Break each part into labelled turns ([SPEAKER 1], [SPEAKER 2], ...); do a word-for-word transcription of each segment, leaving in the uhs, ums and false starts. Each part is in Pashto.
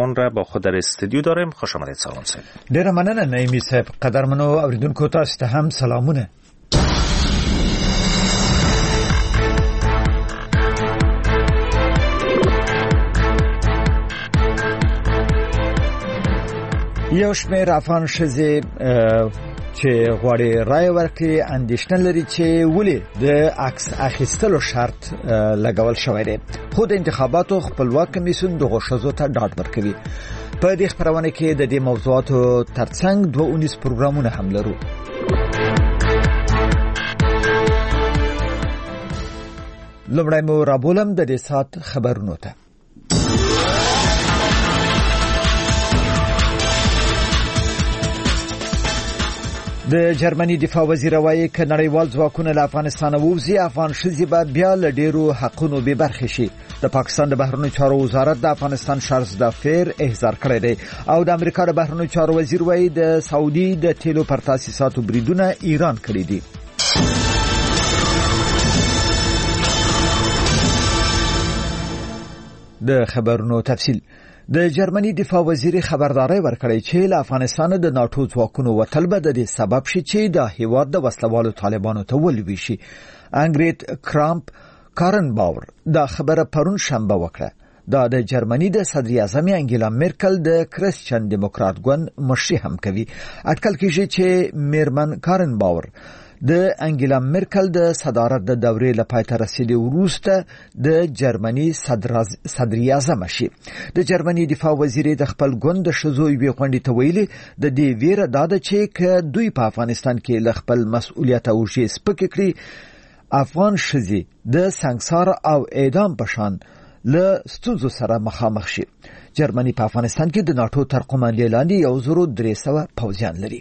[SPEAKER 1] سالون را با خود در استودیو داریم. خوش آمدید سالون صاحب.
[SPEAKER 2] ډیره مننه نعیمی صاحب. قدرمنو اوریدونکو تاسو ته هم سلامونه. یو شمېر افغان ښځې چې غواړي رای ورکړي اندېښنه لري چې ولې د عکس اخیستلو شرط لګول شوی دی، خو د انتخاباتو خپلواک کمیسیون دغو ښځو ته ډاډ ورکوي. په دې خپرونه کې د دې موضوعاتو ترڅنګ دوه اونیز پروګرامونه هم لرو. لومړی مو رابولم د دې ساعت خبرونو ته. د جرمني دفاع وزیر وایي چې نړیوال ځواکونه له افغانستان ووځي، افغان ښځې به بیا له ډیرو حقونو بې برخې شي. د پاکستان د بهرنیو چارو وزارت د افغانستان شرز دافیر احضار کړی دی او د امریکا د بهرنیو چارو وزیر وایي د سعودي د تیلو پر تاسیساتو بریدونه ایران کړی دي. د خبرونو تفصیل. د جرمني دفاع وزیر خبرداري ورکړی چې له افغانستان د ناتو ځواکونو وتل به د دې سبب شي چې د هیواد د وسلوالو طالبانو ته ولوي شي. انګریت کرامپ کارن باور دا خبره پرون شنبه وکړه. دا د جرمني د صدر اعظم انګیلا مرکل د کریسچن دیموکرات ګوند مشري هم کوي. اټکل کیږي چې میرمن کارن باور د انګیلا مرکل د صدارت د دورې لپاره تر رسیدو وروسته د جرمني صدر اعظم شي. د جرمني دفاع وزیر د خپل ګوند د شزو یوې غونډې ته ویلي د دې ویره داده چې ک دوی په افغانستان کې ل خپل مسؤلیت او شي سپک کړي، افغان شزي د سنگسار او اعدام په شان له ستونزو سره مخامخ شي. جرمني په افغانستان کې د ناتو تر قوماندې لاندې یو زرو درې سوه پوځیان لري.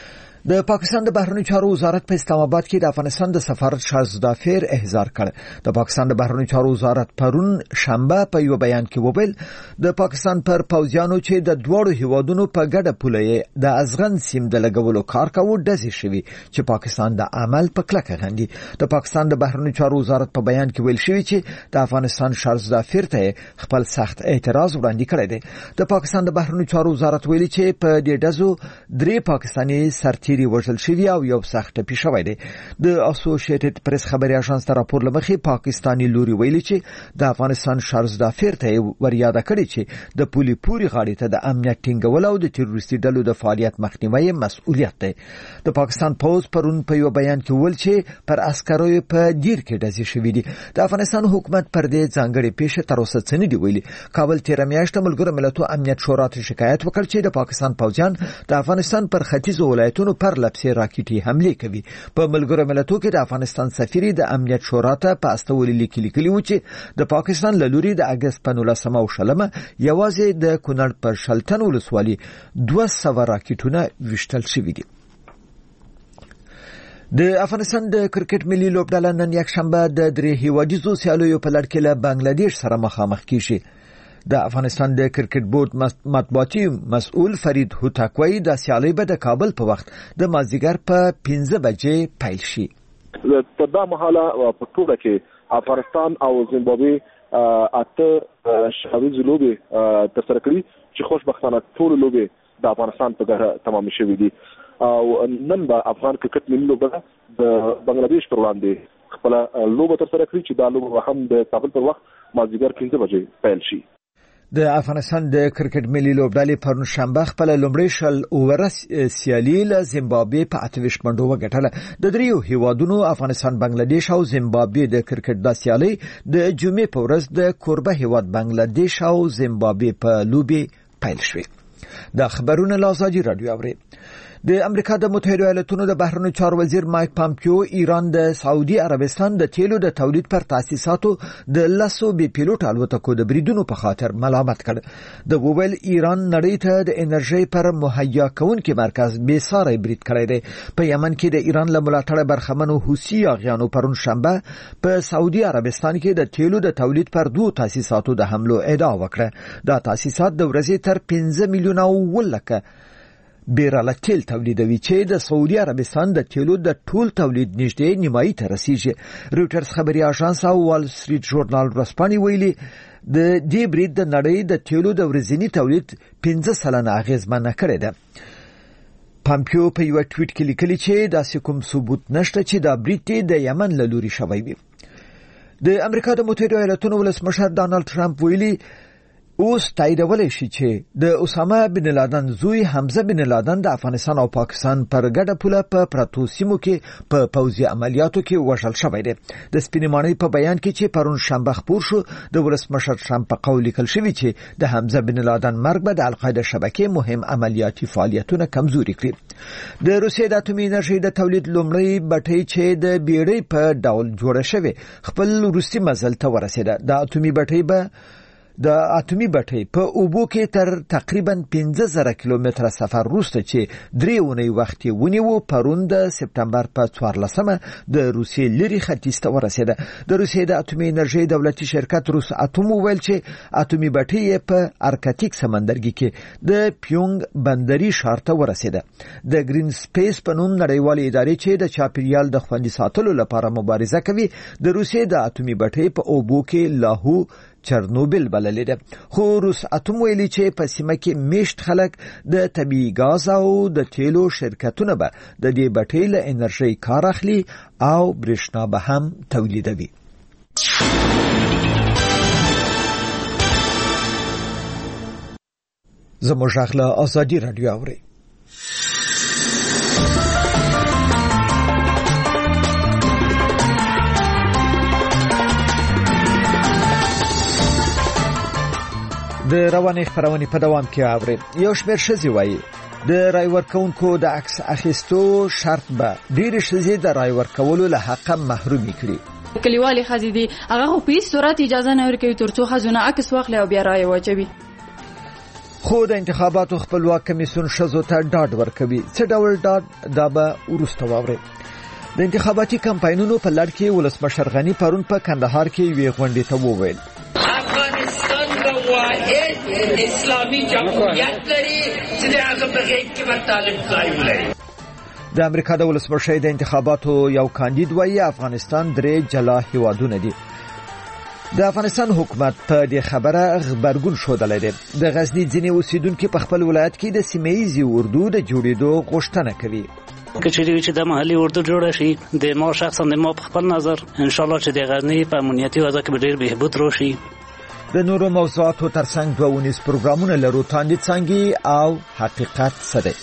[SPEAKER 2] د پاکستان د بهرنیو چارو وزارت په اسلام آباد کې د افغانستان د سفارت شرز دافیر احضار کړ. د پاکستان د بهرنیو چارو وزارت پرون شنبه په یو بیان کې وویل د پاکستان پر پوځیانو چې د دوړو هیوادونو په ګډه پوله د ازغن سیم د لګولو کار کاوه ډزې شوی چې پاکستان د عمل په کلکه غندي. د پاکستان د بهرنیو چارو وزارت په بیان کې ویل شوی چې د افغانستان شرز دافیر ته خپل سخت اعتراض وړاندې کړی دی. د پاکستان د بهرنیو چارو وزارت ویلي چې په دې ډزو درې پاکستاني سرتیري وژل شوی او یو سخت ټپي شوی دی. د اسوسییټډ پریس خبري اژانس ته راپور لمخې پاکستاني لوري ویلي چې د افغانستان شرز دافیر ته وریاده کړی چې د پولي پوري غاړې ته د امنیت ټینګول او د تروریستي ډلو د فعالیت مخنیوي مسؤلیت دی. د پاکستان پوز پرون په یو بیان کې ویل چې پر عسکرو په دیر کې ډزې شوې دي. د افغانستان حکومت پر دې ځانګړي پیښه تر اوسه څه نه دی ویلي. کابل تیر میاشت ملګرو ملتونو امنیت شورا ته شکایت وکړ چې د پاکستان پوځیان د افغانستان پر ختیځو ولایتونو پر لپسې راکټي حمله کوي. په ملګرو ملتونو کې د افغانستان سفیر د امنیت شورا ته په استولې لیکلي لیکلي و چې د پاکستان له لوري د اگست په نولسمه او شلمه یوازې د کونړ پر شلتن ولسوالۍ دوه سوه راکټونه ویشتل شوي دي. د افغانستان د کرکټ ملي لوبډله نن یکشنبه د درې هیوادیزو سیالیو په لړ کې له بنگلادیش سره مخامخ کیږي. د افغانستان د کرکټ بورډ مطبوعاتي مسؤل فرید هوتاکوي د سیالۍ به د کابل په وخت د مازدیګر په پنځه بجې پیل شي.
[SPEAKER 3] په دا مهاله په ټوله کې افغانستان او زیمبابوې اته شاویز لوبې ترسره کړي چې خوشبختانه ټول لوبې د افغانستان په ګټه تمام شوې دي او نن به افغان کرکټ ملي لوبډله د بنگلادیش پر وړاندې خپل لوبه ترسره کړي چې دا لوبه هم د کابل پر وخت مازدیګر پنځه بجې پیل شي.
[SPEAKER 2] د افغانستان د کرکټ ملي لوبډلې پرون شنبه خپل لومړی شل اووره سیالي له زیمبابوې په اته ویشت منډو وګټله. د دریو هیوادونو افغانستان، بنگلادیش او زیمبابوې د کرکټ د سیالۍ د جمعې په ورځ د کوربه هیواد بنگلادیش او زیمبابوې په لوبې پیل شوې. دا خبرونه له ازادي رادیو اوري. د امریکا د متحده ایالاتونو د بهرنیو چارو وزیر مایک پامپیو ایران د سعودي عربستان د تیلو د تولید پر تاسیساتو د لسو بي پیلوټ الوتکو د بریدونو په خاطر ملامت کړ. د وویل ایران نړۍ ته د انرژي پر مهیا کونکي مرکز بې ساري برید کړی دی. په یمن کې د ایران له ملاتړ برخمنو حوثي اغیانو پرون شنبه په سعودي عربستان کې د تیلو د تولید پر دوه تاسیساتو د حملو ادعا وکړه. دا تاسیسات د ورځې تر پنځه میلیونه ولکه بیراله تیل تولیدوي چې د سعودي عربستان د تیلو د ټول تولید نږدې نیمایي ته رسیږي. رویټرز خبري اژانس او وال سټریټ ژورنال ورځپاڼې ویلي د دې برید د نړۍ د تیلو د ورځني تولید پنځه سلنه اغیزمنه کړې ده. پامپیو په یو ټویټ کې لیکلي چې داسې کوم ثبوت نشته چې دا برید د یمن له لوري شوی وي. د امریکا د متحده ایالاتونو ولسمشر ډانلډ ټرمپ ویلي اوس تاییدولی شي چې د اسامه بن لادن زوی حمزه بن لادن د افغانستان او پاکستان پر ګډه پوله په پرتو سیمو کې په پوځي عملیاتو کې وژل شوی دی. د سپینې ماڼۍ په بیان کې چې پرون شنبه خپور شو د ولسمشر ټرمپ په قول لیکل شوی چې د حمزه بن لادن مرګ به د القاعده شبکې مهم عملیاتي فعالیتونه کمزوري کړي. د روسیې د اټومي انرژي د تولید لومړی بټۍ چې د بیړۍ په ډول جوړه شوې خپل وروستي مزل ته ورسېده. د اټومي بټۍ به د اټومي بټۍ په اوبو کې تر تقریبا پنځه زره کیلومتره سفر وروسته چې درې اونۍ وخت ونیو پرون د سپتمبر په څوارلسمه د روسیې لري ختیځ ته ورسېده. د روسیې د اټومي انرژي دولتي شرکت روس اټوم ویل چې اټومي بټۍ په ارکټیک سمندرګي کې د پیونګ بندري ښار ته ورسېده. د گرین سپیس په نوم نړیوالې ادارې چې د چاپیریال د خوندي ساتلو لپاره مبارزه کوي د روسیې د اټومي بټۍ په اوبو کې لاهو چرنوبل بللې ده. خو روس اټوم ویلي چې په سیمه کې میشت خلک د طبیعي غاز او د تیلو شرکتونه به د دې بټۍ له انرژي کار اخلي او برېښنا به هم تولیدوي. زموږ غږ له ازادي رادیو اوري. د رواني خبرونه په دوام کې اوري. یو شمېر ښځې وایي د رای ورکونکو د عکس اخیستو شرط به ډېرې ښځې د رای ورکولو له حقه محرومې کړي.
[SPEAKER 4] کلیوالې ښځې دي هغه په هیڅ صورت اجازه نه ورکوي ترڅو ښځونه عکس واخلي او بیا رای واچوي.
[SPEAKER 2] خو د انتخاباتو خپلواک کمیسیون ښځو ته ډاډ ورکوي. څه ډول ډاډ دا به وروسته واورئ. د انتخاباتي کمپاینونو په لړ کې ولسمشر غني پرون په کندهار کې یوې غونډې ته وویل واحد اسلامي جمهوریت لري چې هغه په غیږ کې ورطالب قائم لري. د امریکا د ولسمشر د انتخاباتو یو کاندید وایي افغانستان درې جلا هیوادونه دي. د افغانستان حکومت په دې خبره غبرګون ښودلی دی. د غزني ځینې اوسیدونکي په خپل ولایت کې د سیمه ییزې اردو د جوړېدو غوښتنه کوي.
[SPEAKER 5] که چیرې چې د محلي اردو جوړه شي د ما شخصا د ما په خپل نظر ان شاء الله چې د غزني په امنیتي وضع کې ډېر بهبود راشي.
[SPEAKER 2] د نورو موضوعاتو ترڅنګ دوه ونیز پروګرامونه لرو. تاندید څنګه او حقیقت څه دی؟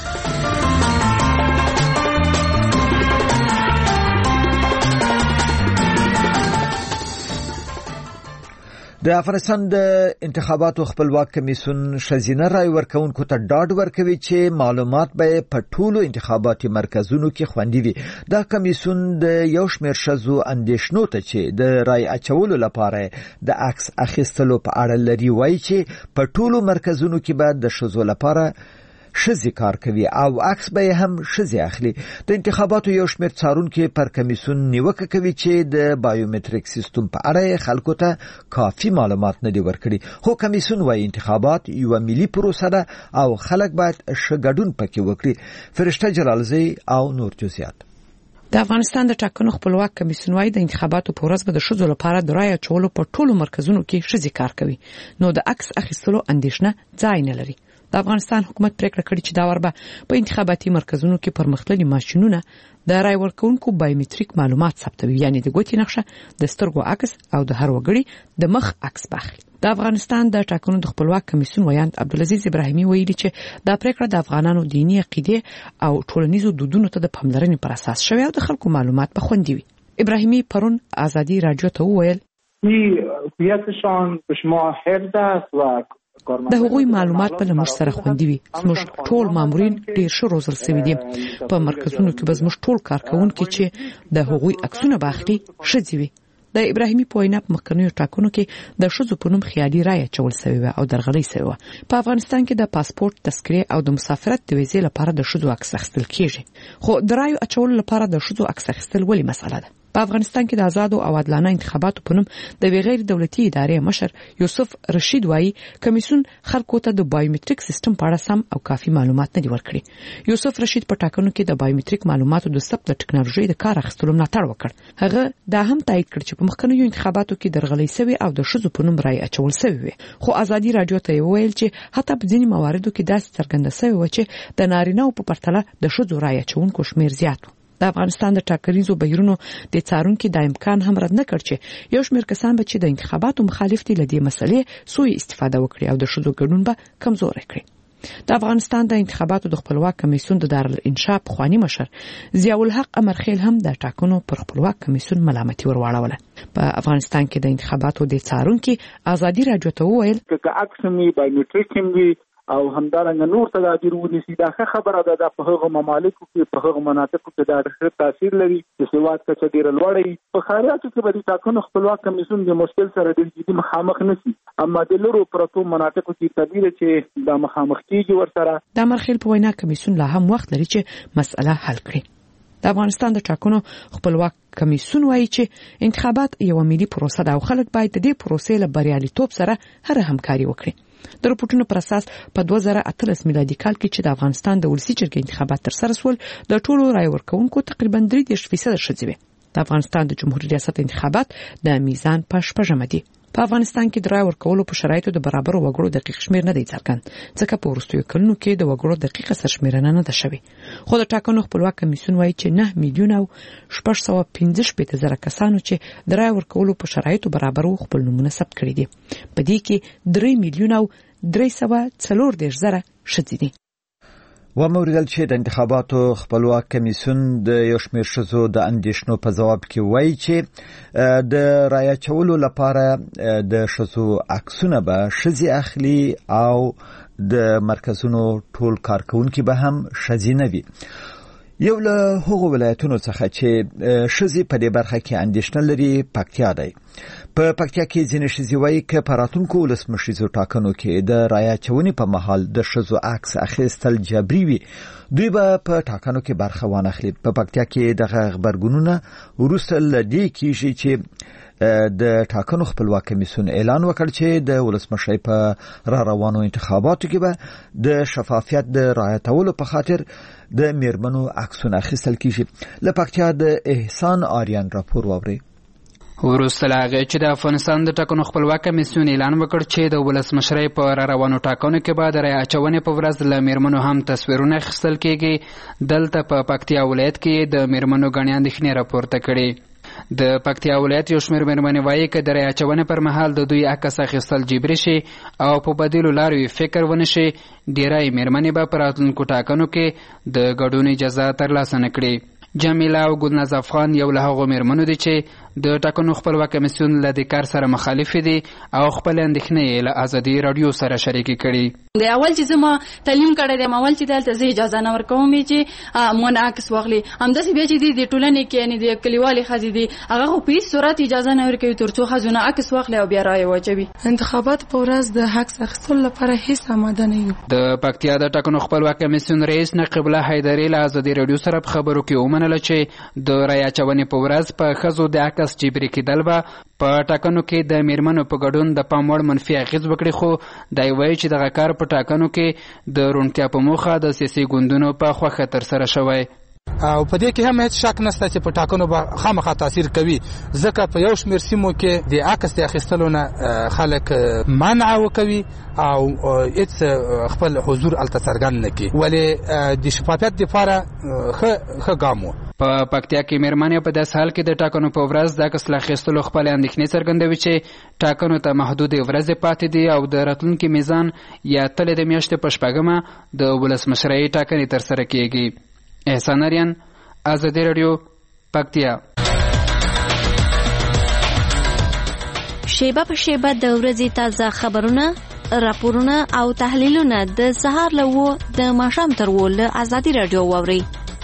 [SPEAKER 2] د افغانستان د انتخاباتو خپلواک کمیسیون ښځینه رای ورکوونکو ته ډاډ ورکوي چې معلومات به په ټولو انتخاباتي مرکزونو کې خوندي وي. دا کمیسیون د یو شمېر ښځو اندېښنو ته چې د رای اچولو لپاره د عکس اخیستلو په اړه لري وایي چې په ټولو مرکزونو کې به د ښځو لپاره ښځې کار کوي او عکس به هم ښځې اخلي. د انتخاباتو یو شمېر څارونکي پر کمیسیون نیوکه کوي چې د بایومتریک سیستم په اړه خلکو ته کافي معلومات نه دي ورکړي. خو کمیسیون وایي انتخابات یو ملي پروسه ده او خلک باید ښه ګډون پکې وکړي. فرشته جلالزی او نور جزئیات.
[SPEAKER 6] د افغانستان د ټاکنو خپلواک کمیسیون وايي د انتخاباتو په ورځ به د ښځو لپاره د رای اچولو په ټولو مرکزونو کې ښځې کار کوي. نو د عکس اخیستلو اندېښنه ځای نه لري. د افغانستان حکومت پریکړه کړې چې دا وربه په انتخاباتي مرکزونو کې پرمختللي ماشینونه د رای ورکونکو بایومتریک معلومات ثبتوي، یعنی د ګوتې نقشه، د سترګو عکس او د هر وګړي د مخ عکس باخلي. د افغانستان د ټاکنو د خپلواک کمیسیون ویاند عبدالعزیز ابراهیمي ویلي چې دا پریکړه د افغانانو دینی عقیده او ټولنیزو دودونو ته د پاملرنې پر اساس شوی او د خلکو معلومات به خوندي وي. ابراهیمي پرون ازادي رادیو ته وویل
[SPEAKER 7] هویتشان به شما حفظ است و
[SPEAKER 6] د هغوی معلومات په لمر سره خوندي وي. زموږ ټول مامورین ډیر ښه روزل شوي دي. په مرکزونو کې به زموږ ټول کارکونکي چې د هغوی عکسونه باخلي ښځې وي. د ابراهیمي په وینا په مخکنیو ټاکنو کې د ښځو په نوم خیالي رایه اچول شوې وه او درغلۍ شوې وه. په افغانستان کې د پاسپورت، تذکرې او د مسافرت د ویزې لپاره د ښځو عکس اخیستل کیږي. خو د رایو اچولو لپاره د ښځو عکس اخیستل ولې مسله ده؟ په افغانستان کې د آزاد او عادلانه انتخاباتو په نوم د غیر دولتي ادارې مشر یوسف رشید وایي کمیسیون خلکو ته د بایومټریک سیستم په اړه سم او کافي معلومات نه دی ورکړي. یوسف رشید په ټاکنو کې د بایومټریک معلوماتو د ثبت د ټکنالوژي د کار اخیستلو ملاتړ وکړ. هغه دا هم تایید کړ چې په مخکنیو انتخاباتو کې درغلي شوی او د شذو په نوم رای اچول شوی وي. خو ازادي رادیو ته ویل چې حتی په ځینې مواردو کې داسې څرګنده شوی و چې د نارینه په پرتله د شذو رای اچونکو شمیر زیات و. د افغانستان د ټاکنیزو بهیرونو د څارونکو د امکان هم رد نه کړ چې یو شمېر کسان به چې د انتخاباتو مخالف دي لدې مسلې سوء استفاده وکړي او د شذو ګډون به کمزوري کړي. د افغانستان د انتخاباتو د خپلواک کمیسیون د دارالانشاء پخوانی مشر ضیاء الحق امرخیل هم د ټاکنو پر خپلواک کمیسیون ملامتي ورواړوله. په افغانستان کې د انتخاباتو د څارونکو ازادي رادیو ته وویل
[SPEAKER 7] چې اکسمي بایومټریک هم او همدارنګه نور تدابیر ونیسي. دا ښه خبره ده د په هغه ممالکو کې په هغه مناطقو کې دا ډېر تاثیر لري چې سواد کچه ډېر لوړ وي. په خاریاتو کې به د ټاکنو خپلواک کمیسیون د مشکل سره ډېر جدي مخامخ نشي، اما د لورو پرتو مناطقو کې طبیعي چې د مخامخ کېږي ورسره.
[SPEAKER 6] د امرخیل په وینا کمیسیون لا هم وخت لري چې مسأله حل کړي. د افغانستان د ټاکنو خپلواک کمیسیون وایي چې انتخابات یو ملي پروسه ده او خلک باید د دې پروسې له بریالیتوب سره هر همکاري وکړي. د رپورټونو پر اساس په دوه زره اتلس میلادي کال کې چې د افغانستان د ولسی جرګې انتخابات تر سره شول د ټولو رای ورکوونکو تقریبا درې دېرش فیصد ښځې وې. د افغانستان د جمهوریت ریاست انتخابات د میزان په شپږمه دي. په افغانستان کې د رای ورکولو په شرایطو د برابر وګړو دقیق شمیر نه دی څرګند، ځکه په وروستیو کلونو کې د وګړو دقیقه سرشمیرنه نه ده شوې. خو د ټاکنو خپلواک کمیسیون وایي چې نه میلیون او شپږ سوه پنځه شپېته زره کسانو چې د رای ورکولو په شرایطو برابر وو خپل نومونه ثبت کړي دي. په دې کې درې میلیون او درې سوه څلور دېرش زره ښځې دي.
[SPEAKER 2] و موریدل چې د انتخاباتو خپلواک کمیسیون د یو شمېر ښځو د اندېښنو په ځواب کې وایي چې د رای اچولو لپاره د ښځو عکسونه به ښځې اخلي او د مرکزونو ټول کارکونکي به هم ښځې نه وي. یو له هغو ولایتونو څخه چې ښځې په دې برخه کې اندېښنه لري پکتیا دی. په پکتیا کې ځینې ښځې وایي که په راتلونکو ولسمشریزو ټاکنو کې د رای اچونې په مهال د ښځو عکس اخیستل جبري وي، دوی به په ټاکنو کې برخه وانخلي. په پکتیا کې دغه خبرګونونه وروسته له دې کېږي چې د ټاکنو خپلواک کمیسیون اعلان وکړ چې د ولسمشرۍ په را روانو انتخاباتو کې به د شفافیت د رعایتولو په خاطر د میرمنو عکسونه اخیستل کیږي. له پکتیا د احسان آریان راپور واوري.
[SPEAKER 8] وروسته له هغې چې د افغانستان د ټاکنو خپلواک کمیسیون اعلان وکړ چې د ولسمشرۍ په را روانو ټاکنو کې به د رای اچونې په ورځ له میرمنو هم تصویرونه اخیستل کېږي، دلته په پکتیا ولایت کې د میرمنو ګڼې اندېښنې راپورته کړي. د پکتیا ولایت یو شمېر میرمنې وایي که د رای اچونې پر مهال د دوی عکس اخیستل جبري شي او په بدیلو لارو یې فکر ونه شي، ډېری میرمنې به په راتلونکو ټاکنو کې د ګډون اجازه ترلاسه نه کړي. جمیله او ګلناز افغان یو له هغو میرمنو دي چې د ټاکنو خپلواک کمیسیون له دې کار سره مخالف دي او خپل اندېښنې یې له ازادي رادیو سره شریکې کړي.
[SPEAKER 4] د اول چې زما تعلیم کړی دی، اول چې دلته زه اجازه نه ورکوم چې مون عکس واخلي. همداسې بیا چې د ټولنې کې یعنې د کلیوالې ښځې دي هغه خو په هېڅ صورت اجازه نه ورکوي تر څو ښځونه عکس واخلي او بیا رایې واچوي.
[SPEAKER 9] انتخابات په ورځ د عکس اخیستلو لپاره هېڅ اماده نه یو.
[SPEAKER 8] د پکتیا د ټاکنو خپلواک کمیسیون رئیس نقیب الله حیدري له ازادي رادیو سره په خبرو کې ومنله چې د رای اچونې په ورځ په ښځو د عکس جبري کېدل به په ټاکنو کې د میرمنو په ګډون د پام وړ منفي اغېز وکړي. خو دی وایي چې دغه کار په ټاکنو کې د روڼتیا په موخه د سیاسي ګوندونو په خوښه ترسره شوی
[SPEAKER 10] او په دې کې هم هیڅ شک نشته چې په ټاکنو به خامخا تاثیر کوي، ځکه په یو شمېر سیمو کې د عکس د اخیستلو نه خلک منع وکوي او هیڅ خپل حضور هلته څرګند نه کړي، ولې د شفافیت دپاره ښه ښه ګام و.
[SPEAKER 8] په پکتیا کې میرمنې په داسې حال کې د ټاکنو په ورځ د عکس له اخیستلو خپلې اندېښنې څرګندوي چې ټاکنو ته محدودې ورځې پاتې دي او د راتلونکي میزان یا تلې د میاشتې په شپږمه د ولسمشرۍ ټاکنې ترسره کېږي. احسان اریان، ازادي رادیو، پکتیا.
[SPEAKER 11] شیبه په شیبه د ورځې تازه خبرونه، راپورونه او تحلیلونه د سهار له اوه د ماښام تر اوه له ازادي رادیو واورئ.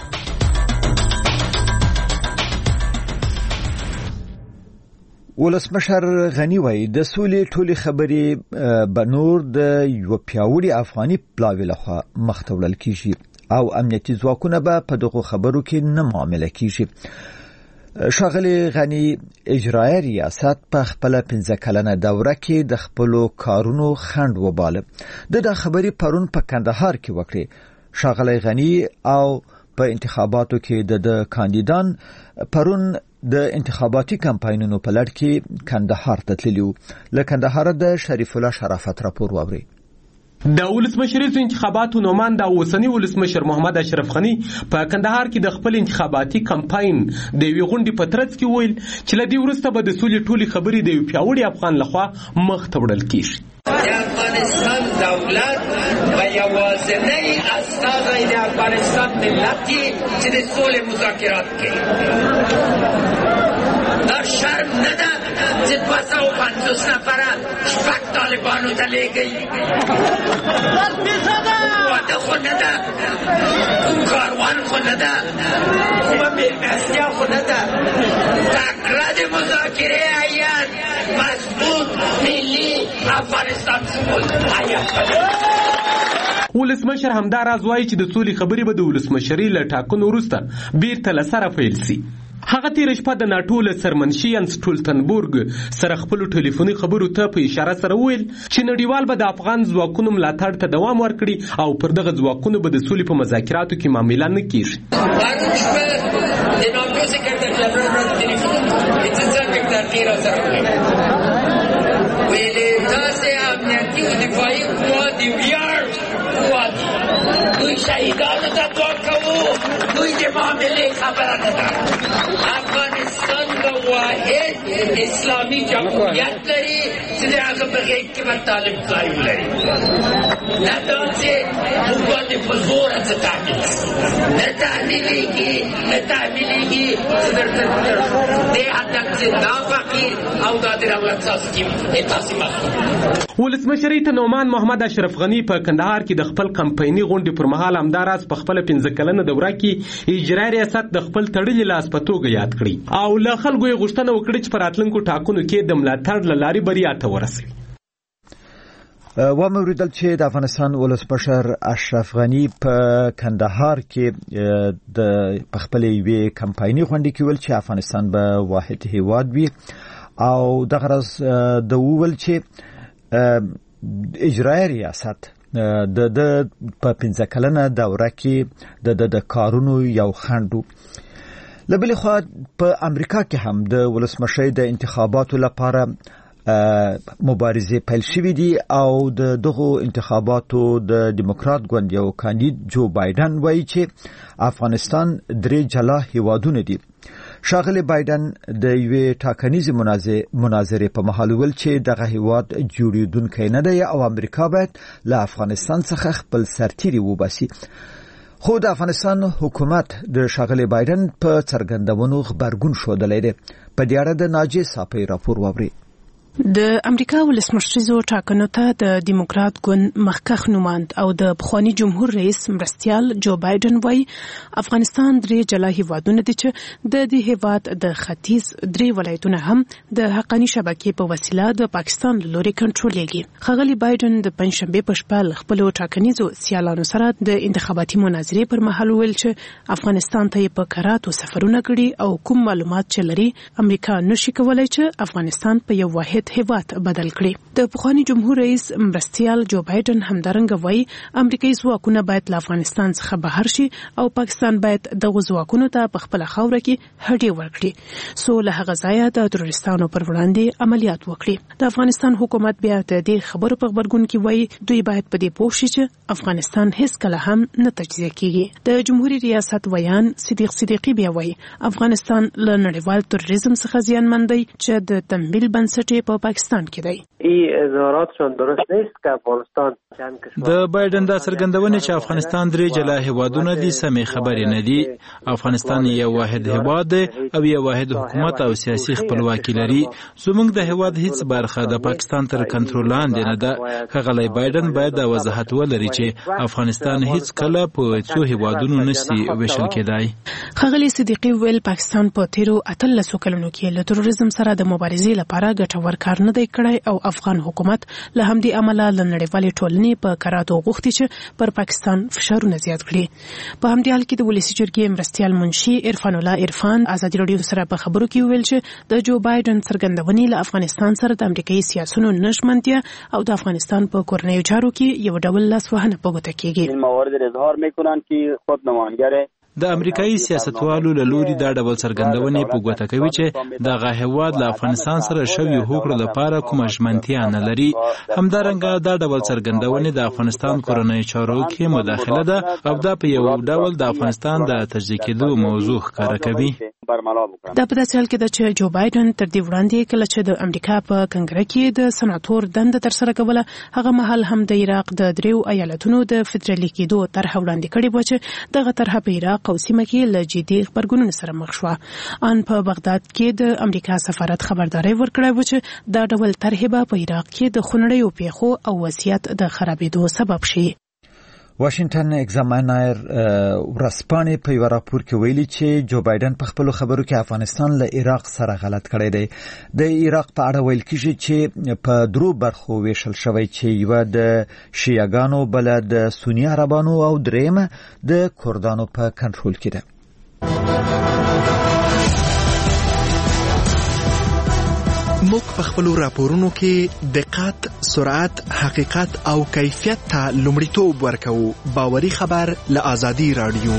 [SPEAKER 2] ولسمشر غنی وایي د سولې ټولې خبرې به نور د یو پیاوړي افغاني پلاوي لخوا مخته وړل کیږي او امنیتي ځواکونه به په دغو خبرو کې نه معامله کیږي. ښاغلي غني اجرایي ریاست په خپل پنځه کلنه دوره کې د خپل کارونو خند وباله. د خبري پرون په کندهار کې وکړي. ښاغلي غني او په انتخاباتو کې د کاندیدان پرون د انتخاباتي کمپاینونو په لړ کې کندهار ته تللی و. له کندهار د شریف الله شرافت راپور واوري.
[SPEAKER 12] د ولسمشریزو انتخاباتو نوماند او اوسنی ولسمشر محمد اشرف غنی په کندهار کې د خپل انتخاباتي کمپاین د یوې غونډې په ترڅ کې ویل چې له دې وروسته به د سولې ټولې خبرې د یو پیاوړي افغان لخوا مخ ته وړل کیږي.
[SPEAKER 13] د افغانستان دولت و یوازینی استازی د افغانستان ملت چې د سولې مذاکرات کوي. دا شرم نه ده چې دوه سوه پنځوس نفره شپږ طالبانو ته لېږئ. واده خو نه ده، کوم کاروان خو نه ده، کومه مېلمستیا خو نه ده. تکړه د مذاکرې هیات مضبوط ملي افغانستان سمول هیات.
[SPEAKER 12] ولسمشر همدا راز وایي چې د سولې خبرې به د ولسمشرۍ له ټاکنو وروسته بیرته له سره پیل سي. هغه تیر شپه د ناټو له سرمنشي یانس ټولټنبورګ سره خپل ټلیفوني خبرو ته په اشاره سره ویل چې نړیوال به د افغان ځواکونو ملاتړ ته دوام ورکړي او پر دغه ځواکونو به د سولې په مذاکراتو کې معامله نه کیږي.
[SPEAKER 13] دوی شهیدانو ته دعا کوو، دوی د معاملې خبره نه ده. افغانستان به واحد اسلامي جمهوریت لري چې د هغه په غېږ کې به طالب ځای ولري. نه دا چې موږ باندې په زوره څه تحمیل نه تحمیلېږي نه تحمیلېږي چې درته دې هدف چې دا فقیر او دا د دولت سازي تاسې مخکې.
[SPEAKER 12] ولسمشرۍ ته نومان محمد اشرف غنی په کندهار کې د خپل کمپایني غونډې پر مهال همداراز په خپل پنځه کلنه دوره کې اجرایي ریاست د خپل تړلي لاس په توګه یاد کړی او له خلکو یې غوښتنه وکړه چې په راتلونکو ټاکنو کې د ملاتړ له لارې بریا ته ورسوي.
[SPEAKER 2] وموریدل چې د افغانستان ولسمشر اشرف غنی په کندهار کې د خپل یوې کمپایني غونډې کې ویل چې افغانستان به واحد هیواد وي او دغه راز د ویل چې اجرایي ریاست د د په پنځه کلنه دوره کې د د کارونو یو خندو. لبل خو په امریکا کې هم د ولسمشرۍ د انتخاباتو لپاره مبارزه پیل شوې دي او د دغه انتخاباتو د دیموکرات ګوند یو کاندید جو بایدن وایي چې افغانستان درې جلا هیوادونه دي. ښاغلی بایدن د یوې ټاکنیزې مناظرې په مهال ویل چې دغه هیواد جوړېدونکی نه دی او امریکا باید له افغانستان څخه خپل سرتیري وباسي. خو د افغانستان حکومت د ښاغلی بایدن په څرګندونو غبرګون ښودلی دی. په دې اړه د ناجیې صافۍ راپور واورئ.
[SPEAKER 14] د امریکا ولسمشریزو ټاکنو ته د دیموکرات ګوند مخکښ نوماند او د پخوانی جمهور رئیس مرستیال جو بایدن وایي افغانستان درې جلا هیوادونه دي چې د دې هیواد د ختیځ درې ولایتونه هم د حقاني شبکې په وسیله د پاکستان له لوري کنټرولېږي. ښاغلی بایدن د پنځشنبې په شپه له خپلو ټاکنیزو سیالانو سره د انتخاباتي مناظرې پر مهال ویل چې افغانستان ته یې په کراتو سفرونه کړي او کوم معلومات چې لري امریکا نشي کولی چې افغانستان په یو واحد هیواد بدل کړي. د پخوانی جمهور رئیس مرستیال جو بایدن همدارنګه وایي امریکایي ځواکونه باید له افغانستان څخه بهر شي او پاکستان باید دغه ځواکونو ته په خپل خاوره کې هډې ورکړي سو له هغه ځایه د تروریستانو پر وړاندې عملیات وکړي. د افغانستان حکومت بیا د دې خبرو په خبرګون کې وایي دوی باید په دې پوه شي چې افغانستان هیڅ کله هم نه تجزیه کیږي. د جمهوریت ریاست ویان صدیق صدیقی بیا وایي افغانستان له نړیوال تروریزم څخه زیانمن دی چې د تمویل بنسټ په پاکستان کې دی.
[SPEAKER 15] این اظهاراتشون درست نیست که افغانستان
[SPEAKER 16] د بایدن دا څرګندونه چې افغانستان درې جلا هیوادونه دي سمې خبرې نه دي. افغانستان یو واحد هیواد دی او یو واحد حکومت او سیاسي خپلواکي لري. زموږ د هیواد هیڅ برخه د پاکستان تر کنټرول لاندې نه ده. ښاغلی بایدن باید دا وضاحت ولري چې افغانستان هیڅ کله په څو هیوادونو نشي ویشل کېدای.
[SPEAKER 14] ښاغلی صدیقی ویل پاکستان په تیرو اتلسو کلونو کې له تروریزم سره د مبارزې لپاره ګټور کار نه دی کړی او افغان حکومت له همدې امله له نړیوالې ټولنې په کراتو غوښتي چې پر پاکستان فشارونه زیات کړي. په همدې حال کې د ولسی جرګې مرستیال منشي عرفان الله عرفان ازادي راډیو سره په خبرو کې ویل چې د جو بایدن څرګندونې له افغانستان سره د امریکایي سیاسونو نشمنتیا او د افغانستان په کورنیو چارو کې یو ډول لاسوهنه په ګوته کېږي.
[SPEAKER 17] این موارد اظهار میکنند که خود نمایندگان
[SPEAKER 16] د امریکایي سیاستوالو له لوري دا ډول څرګندونې په ګوته کوي چې دغه هیواد له افغانستان سره شوي هوکړو لپاره کومه ژمنتیا نه لري. همدارنګه دا ډول څرګندونې د افغانستان کورنیو چارو کې مداخله ده او دا په یو ډول د افغانستان د تجزیه کېدو موضوع ښکاره کوي.
[SPEAKER 14] دا په داسې حال کې ده چې جو بایدن تر دې وړاندې کله چې د امریکا په کنګره کې د سناتور دنده ترسره کوله هغه مهال هم د عراق د دریو ایالتونو د فدرالي کېدو طرحه وړاندې کړې وه چې دغه طرحه په عراق او سیمه کې له جدي غبرګونونو سره مخ شوه. ان په بغداد کې د امریکا سفارت خبرداری ورکړی و چې دا ډول طرحې به په عراق کې د خونړیو پیښو او وضعیت د خرابېدو سبب شي.
[SPEAKER 2] واشنگټن ایگزامینر ورسپانې په یو راپور کې ویلي چې جو بایدن په خپل خبرو کې افغانستان له عراق سره غلط کړی دی. د عراق په اړه ویل کېږي چې په درو برخو ویشل شوی چې یو د شیعاګانو، بل د سنی عربانو او درېیم د کردانو په کنټرول کې ده.
[SPEAKER 18] موږ په خپل راپورونو کې دقت، سرعت، حقیقت او کیفیت ته لومړیتوب ورکوو. باوري خبر له آزادي رادیو.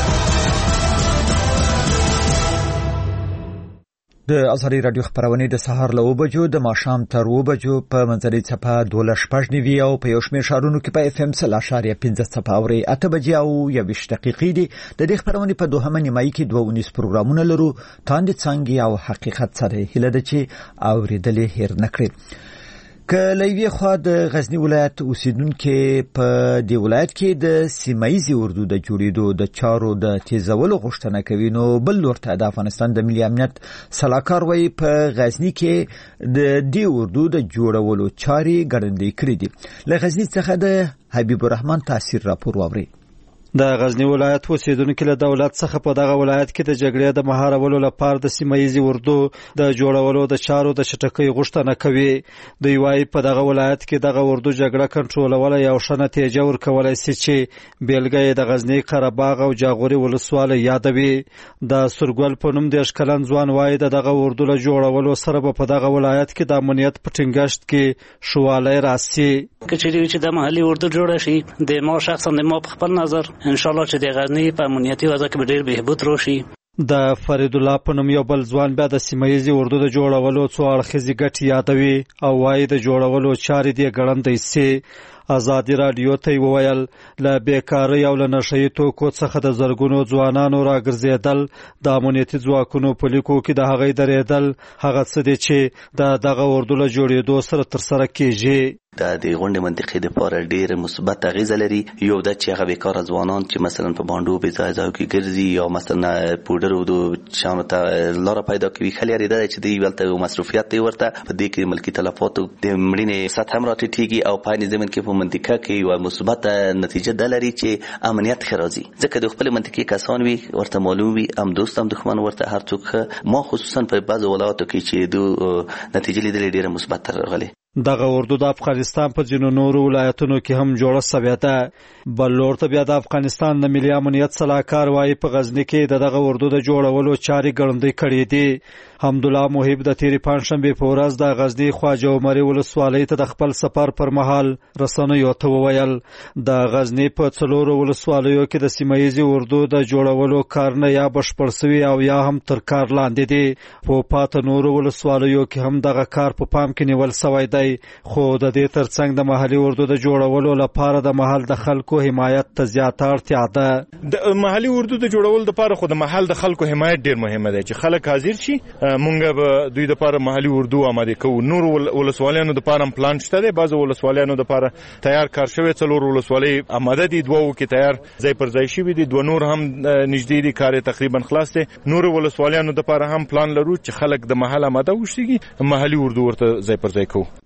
[SPEAKER 2] د آزادي رادیو خبرونه د سهار له اوه بجو د ماښام تر اوه بجو په منځنۍ څپه دوه شپږ نوي او په یو شمېر ښارونو کې په اف ام سل اشاریه پنځه څپه اوري. اته بجې او یوویشت دقیقې دي. د دې خبرونې په دوهمه نیمایي کې دوه ونیز پروګرامونه لرو. تاندې څانګې او حقیقت سره هیله ده چې اورېدلې هیر نه کړي. که له یوې خوا د غزني ولایت اوسیدونکي په دې ولایت کې د سیمایي اردو د جوړېدو د چارو د تیزولو غوښتنه کوي، نو بل لور ته د افغانستان د ملي امنیت سلاکار وایي په غزني کې د دې اردو د جوړولو چارې ګړندۍ کړې دي. له غزني څخه د حبیب الرحمن تاثیر راپور واوري.
[SPEAKER 19] د غزنی ولایت اوسیدونکو له دولت څخه په دغه ولایت کې د جګړې د مهارولو لپاره د سیمایي اردو د جوړولو د چارو د چټکۍ غوښتنه کوي. دوی وايي په دغه ولایت کې دغه اردو جګړه کنټرولول یو ښه نتیجه ورکولای شي چې بیلګه یې د غزنی قرهباغ او جاغوري ولسوالۍ یادوي. د سرګل په نوم د اشکلن ځوان وايي دغه اردو له جوړولو سره په دغه ولایت کې د امنیت په ټینګښت کې شوالی راسي.
[SPEAKER 5] کچېری چې د محلي اردو جوړه شي د ما شخصا د ما په خپل نظر ان شاء الله چې د غزنی په امنیتي وضع کې ډېر بهبود راشي.
[SPEAKER 19] د فرید الله په نوم یو بل ځوان بیا د سیمایي اردو د جوړولو څو اړخیزې ګټې یادوي او وايي د جوړولو چارې دې ګړندۍ سي. آزادي رادیو ته وویل له بیکارۍ او له نشهیي توکو څخه د زرګونو ځوانانو راګرځېدل، د امنیتي ځواکونو په لیکو کې د هغوی درېدل هغه څه دي چې د دغه اردو له جوړېدو سره ترسره کېږي.
[SPEAKER 20] دا د غونډې منطقې لپاره ډېر مثبت اغیزه لري. یو دا چې هغه بیکاره ځوانان چې مثلا په باندو به ځای ځای کې ګرځي یا مثلا پودر او د شانو ته لاره پیدا کوي، خلک لري دا چې دی ولته مصرفیات دی ورته په دې کې ملکی تلفات د مړینې سطح هم راټیټيږي او په دې ځمن کې په منطقه کې یو مثبت نتیجه ده لري چې امنیت خرازي. ځکه د خپل منطقې کسان وي ورته معلوم وي هم دوست هم دښمن ورته هر څوک ما خصوصا په بعض ولایتو کې چې دو نتیجې لیدلې ډېره مثبت راغلي.
[SPEAKER 19] دغه اردو د افغانستان په ځینو نورو ولایتونو کې هم جوړه سوې ده. بل لور ته بیا د افغانستان د ملي امنیت سلاکار وايي په غزني کې دغه اردو د جوړولو چارې ګړندۍ کړې دي. حمدالله محب د تیرې پنجشنبې په ورځ د غزني خواجه عمري ولسوالۍ ته د خپل سفر پر مهال رسنیو ته وویل د غزني په څلورو ولسوالیو کې د سیمایي اردو د جوړولو کارونه یا بشپړ سوي او یا هم تر کار لاندې دي. په پاته نورو ولسوالیو کې هم دغه کار په پام کې نیول سوی دی، خو د دې ترڅنګ د محلي اردو د جوړولو لپاره د محل د خلکو حمایت ته زیاته اړتیا ده.
[SPEAKER 21] د محلي اردو د جوړولو لپاره خو د محل د خلکو حمایت ډیر مهمه ده چې خلک حاضر شي. مونږ به دوی لپاره محلي اردو آماده کوو. نور ولسوالیانو لپاره پلان شته دی، بعض ولسوالیانو لپاره تیار کار شوی، څلور ولسوالۍ آماده دي، دوه کې تیار ځای پر ځای شوی دي، دوه نور هم نږدې دي، کار تقریبا خلاص دی. نور ولسوالیانو لپاره هم پلان لرو چې خلک د محل آماده وشي محلي اردو ورته ځای پر ځای کوو.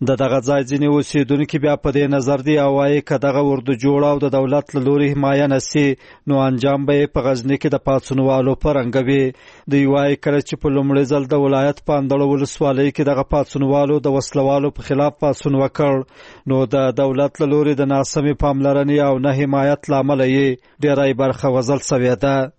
[SPEAKER 19] د دغه ځای ځینې اوسیدونکي بیا په دې نظر دي او وايي که دغه اردو جوړ او د دولت له لوري حمایه نسي نو انجام به یې په غزني کې د پاڅونوالو په رنګ وي. دوی وايي کله چې په لومړي ځل د ولایت په اندړ ولسوالۍ کې دغه پاڅونوالو د وسلوالو په خلاف پاڅون وکړ نو د دولت له لوري د ناسمې پاملرنې او نه حمایت له امله یې ډېری برخه وژل سوې ده.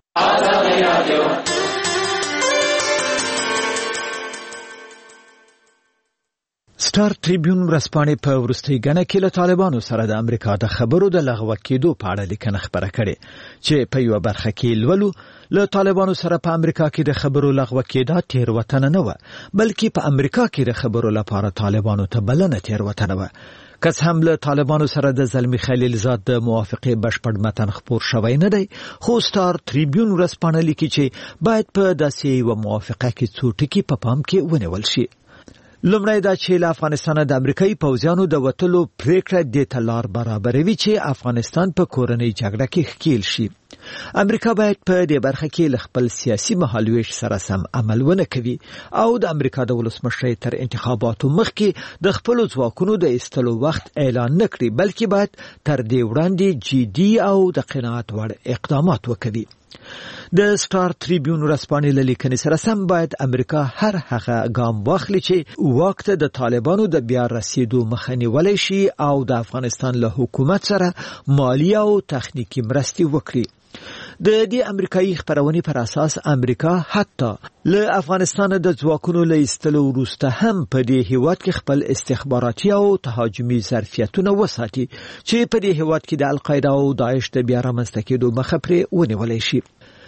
[SPEAKER 2] سټار ټریبیون ورځپاڼې په وروستۍ ګڼه کې له طالبانو سره د امریکا د خبرو د لغوه کېدو په اړه لیکنه خپره کړې چې په یوه برخه کې لولو له طالبانو سره په امریکا کې د خبرو لغوه کېدا تېروتنه نه وه بلکې په امریکا کې د خبرو لپاره طالبانو ته بلنه تېروتنه وه. که څه هم له طالبانو سره د زلمي خلیل زاد د موافقې بشپړ متن خپور شوی نه دی خو سټار ټریبیون ورځپاڼه لیکي چې باید په داسې یوه موافقه کې څو ټکي په پام کې ونیول شي. لومړی دا چې له افغانستانه د امریکایي پوځیانو د وتلو پریکړه دې ته لار برابروي چې افغانستان په کورنۍ جګړه کې ښکیل شي. امریکا باید په دې برخه کې له خپل سیاسي مهالویش سره سم عمل ونه کوي او د امریکا د ولسمشرۍ تر انتخاباتو مخکې د خپلو ځواکونو د ایستلو وخت اعلان نه کړي بلکې باید تر دې وړاندې جدي او د قناعت وړ اقدامات وکړي. د سټار ټریبیون ورځپاڼې له لیکنې سره سم باید امریکا هر هغه ګام واخلي چې واک ته د طالبانو د بیا رسیدو مخه نیولی شي او د افغانستان له حکومت سره مالی او تخنیکی مرستې وکړي. د دې امریکایي خبرونې پر اساس امریکا حتی له افغانستان د ځواکونو له ایستلو وروسته هم په دې هیواد کې خپل استخباراتي او تهاجمي ظرفیتونه وساتي چې په دې هیواد کې د القاعده او داعش د بیا رامنځته کېدو مخه پرې ونیولی شي.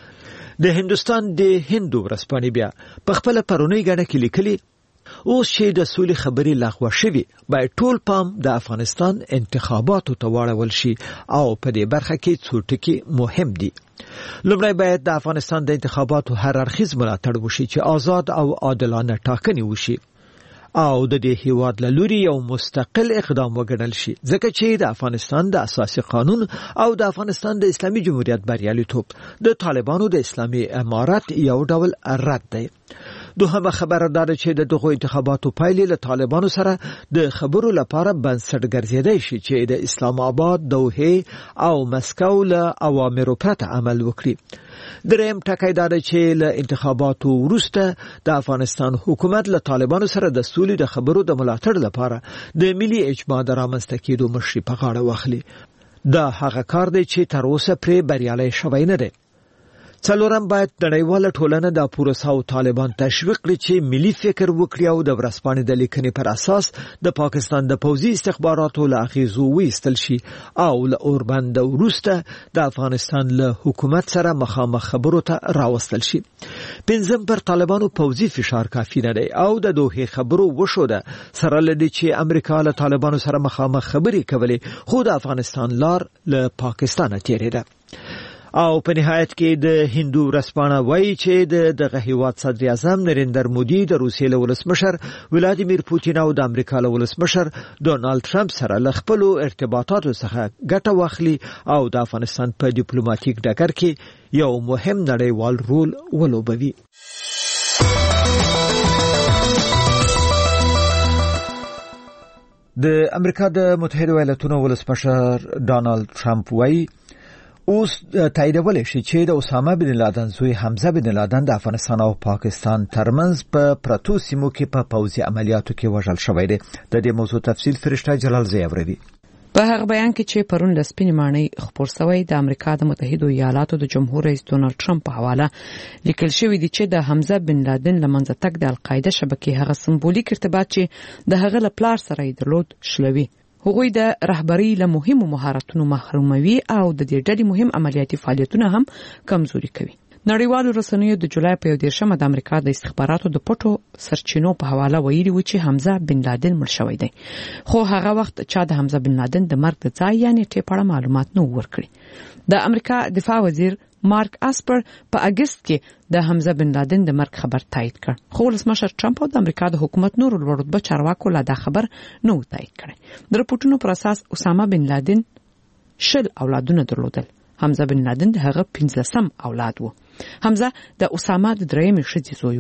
[SPEAKER 2] د هندوستان د هندو ورځپاڼې بیا په خپله پرونۍ ګڼه کې لیکلي اوس چې د سولې خبرې لغوه شوي باید ټول پام د افغانستان انتخاباتو ته واړول شي او په دې برخه کې څو ټکي مهم دي. لومړی باید د افغانستان د انتخاباتو هر اړخیز ملاتړ وشي چې آزاد او عادلانه ټاکنې وشي او د دې هیواد له لوري یو مستقل اقدام وګڼل شي ځکه چې د افغانستان د اساسي قانون او د افغانستان د اسلامي جمهوریت بریالیتوب د طالبانو د اسلامي امارت یو ډول رد دی. دوهمه خبره دا ده چې د دغو انتخاباتو پایلې له طالبانو سره د خبرو لپاره بنسټ ګرځېدای شي چې د اسلام آباد، دوحه او مسکو له اوامرو پرته عمل وکړي. دریم ټکی دا ده چې له انتخاباتو وروسته د افغانستان حکومت له طالبانو سره د سولې د خبرو د ملاتړ لپاره د ملي اجماع د رامنځته کېدو مشري په غاړه واخلي. دا هغه کار دی چې تر اوسه پرې بریالی شوی نه دی. څلورم باید نړیواله ټولنه د پروسه او طالبان تشویق کړي چې ملي فکر وکړي او د ورځپاڼې د لیکنې پر اساس د پاکستان د پوځي استخباراتو له اغیزو وایستل شي او له اوربند وروسته د افغانستان له حکومت سره مخامخ خبرو ته راوستل شي. پنځم پر طالبانو پوځي فشار کافي نه دی او د دوحه خبرو وشوده سره لدی چې امریکا له طالبانو سره مخامخ خبرې کولې خو د افغانستان لار له پاکستان تیریده. او په نهایت کې د هندو ورځپاڼه وایي چې د دغه هیواد صدر اعظم نریندر مودي د روسیې له ولسمشر ولادیمیر پوتین او د امریکا له ولسمشر ډونالد ټرمپ سره له خپلو ارتباطاتو څخه ګټه واخلي او د افغانستان په ډیپلوماټیک ډګر کې یو مهم نړیوال رول ولوبوي. د امریکا د متحده ایالاتونو ولسمشر ډونالد ټرمپ وایي اوس تاییدولی شي چې د اسامه بن لادن زوی حمزه بن لادن د افغانستان او پاکستان ترمنځ په پرتو سیمو کې په پوځي عملیاتو کې وژل شوی دی. د دې موضوع تفصیل فرشته جلال زیوروي.
[SPEAKER 6] په هغه بیان کې چې پرون د سپینې ماڼۍ خپور شوی د امریکا د متحده ایالاتو د جمهور رئیس ډونالد ټرمپ په حواله لیکل شوی دی چې د حمزه بن لادن لمنځه تګ د القاعده شبکې هغه سمبولیک ارتباط چې د هغه له پلار سره یې درلود شلوي. هغوی د رهبری له مهمو مهارتونو محروموي او د دې ډلې مهم عملیاتي فعالیتونه هم کمزوري کوي. نړیوالو رسنیو د جولای په دیرشمه د امریکا د استخباراتو د پټو سرچینو په حواله ویلي و چې حمزه بن لادن مړ شوی دی خو هغه وخت چا د حمزه بن لادن د مرګ د ځای یعنی ټیپړه معلومات نه ورکړي. د امریکا دفاع وزیر مارک اسپر په اگست کې د حمزه بن لادن د مرګ خبر تایید کړ خو ولسمشر ټرمپ او د امریکا د حکومت نور لوړ چارواکو لا دا خبر نه تایید کړي. د رپورټونو پر اساس اسامه بن لادن شل اولادونه درلودل. حمزه بن لادن د هغه پنځلسم اولاد و. حمزه د اسامه د درېمې ښځې زوی و.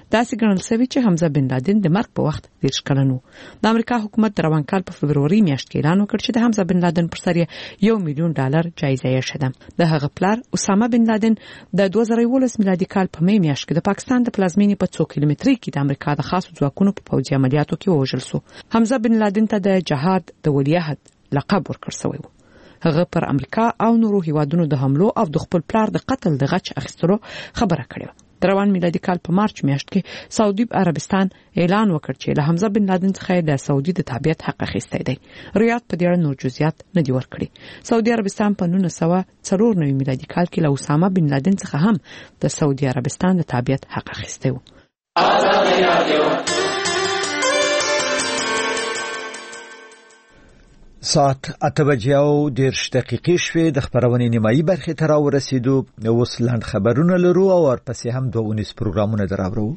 [SPEAKER 6] داسې ګڼل شوی چې حمزه بن لادن د مرګ په وخت دیرش کلن و. د امریکا حکومت د روان کال په فبروري میاشت کې اعلان وکړ چې د حمزه بن لادن پر سر یو میلیون ډالر جایزه یې شته. د هغه پلار اسامه بن لادن د دوه زره یولس میلادي کال په می میاشت کې د پاکستان د پلازمینې په څو کیلومتري کې د امریکا د خاصو ځواکونو په پوځي عملیاتو کې ووژل شو. حمزه بن لادن ته د جهاد د ولیعهد لقب ورکړ شوی و. هغه پر امریکا او نورو هیوادونو د حملو او د خپل پلار د قتل د غچ اخیستلو خبره کړې. د روان میلادي کال په مارچ میاشت کې سعودي عربستان اعلان وکړ چې له حمزه بن لادن څخه د سعودي د تابعیت حق اخیستی دی. ریاض په دې اړه نور جزئیات نه دی ورکړي. سعودي عربستان په نولس سوه څلور نوي میلادي کال کې له اسامه بن لادن څخه هم د سعودي عربستان د تابعیت حق اخیستی و.
[SPEAKER 2] ساعت اته بجې او دېرش دقیقې شوې. د خبرونې نیمایي برخې ته راورسېدو. اوس لنډ خبرونه لرو او ورپسې هم دوه اونیز پروګرامونه دراوړو.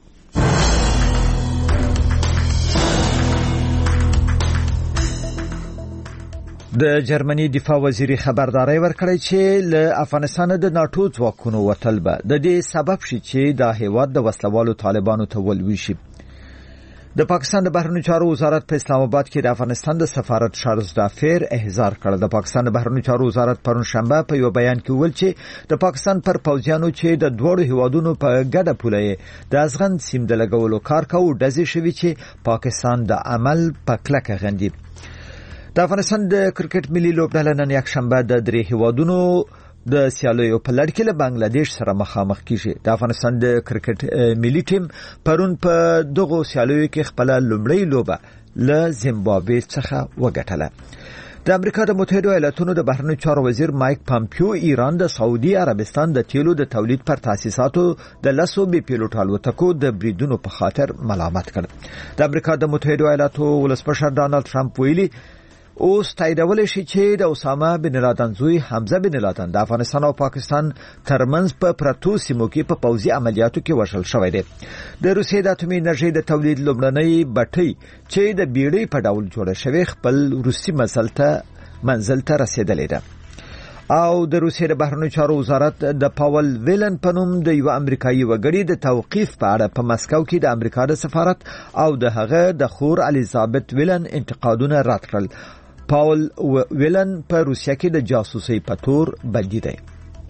[SPEAKER 2] د جرمني دفاع وزیر خبرداري ورکړی چې له افغانستان د ناتو ځواکونو وتل به د دې سبب شي چې د هیواد د وسلوالو طالبانو ته ولوي. د پاکستان د بهرنیو چارو وزارت په اسلام آباد کې د افغانستان د سفارت چارلز دافیر احضار کړ. د پاکستان د بهرنیو چارو وزارت پرون شنبه په یو بیان کې ویل چې د پاکستان پر پوځیانو چې د دوړو هیوادونو په ګډه پوله د ازغن سیم د لګولو کار کوي ډزې شوی چې پاکستان د عمل په کلکه غندي. د افغانستان د کرکټ ملي لوبډله نن یک شنبه د درې هیوادونو د سیالیو په لړ کې له بنگلاديش سره مخامخ کیږي. د افغانستان د کرکټ ملي ټیم پرون په دغه سیالیو کې خپل لومړی لوبه له زیمبابوې څخه وګټله. د امریکا د متحده ایالاتونو د بهرنیو چارو وزیر مایک پامپیو ایران د سعودي عربستان د تیلو د تولید پر تاسیساتو د لسو بي پیلوټ الوتکو د بریدونو په خاطر ملامت کړ. د امریکا د متحده ایالاتو ولسمشر ډانلډ ټرمپ ویلي اوس تاییدول شي چې د اسامه بن لادن زوی حمزه بن لادن د افغانستان او پاکستان ترمنځ په پرتو سیمو کې په پوځي عملیاتو کې وژل شوی دی. د روسیې د اټومي انرژي د تولید لومړنۍ بټۍ چې د بیړۍ په ډول جوړه شوې خپل روسي منزل ته منزل ته رسیدلې ده. او د روسیې د بهرنیو چارو وزارت د پاول ویلن په نوم د یو امریکایي وګړي د توقیف په اړه په مسکو کې د امریکا د سفارت او د هغه د خور الیزابت ویلن انتقادونه رد کړل. پاول ویلن په روسیه کې د جاسوسۍ په تور بندي دی.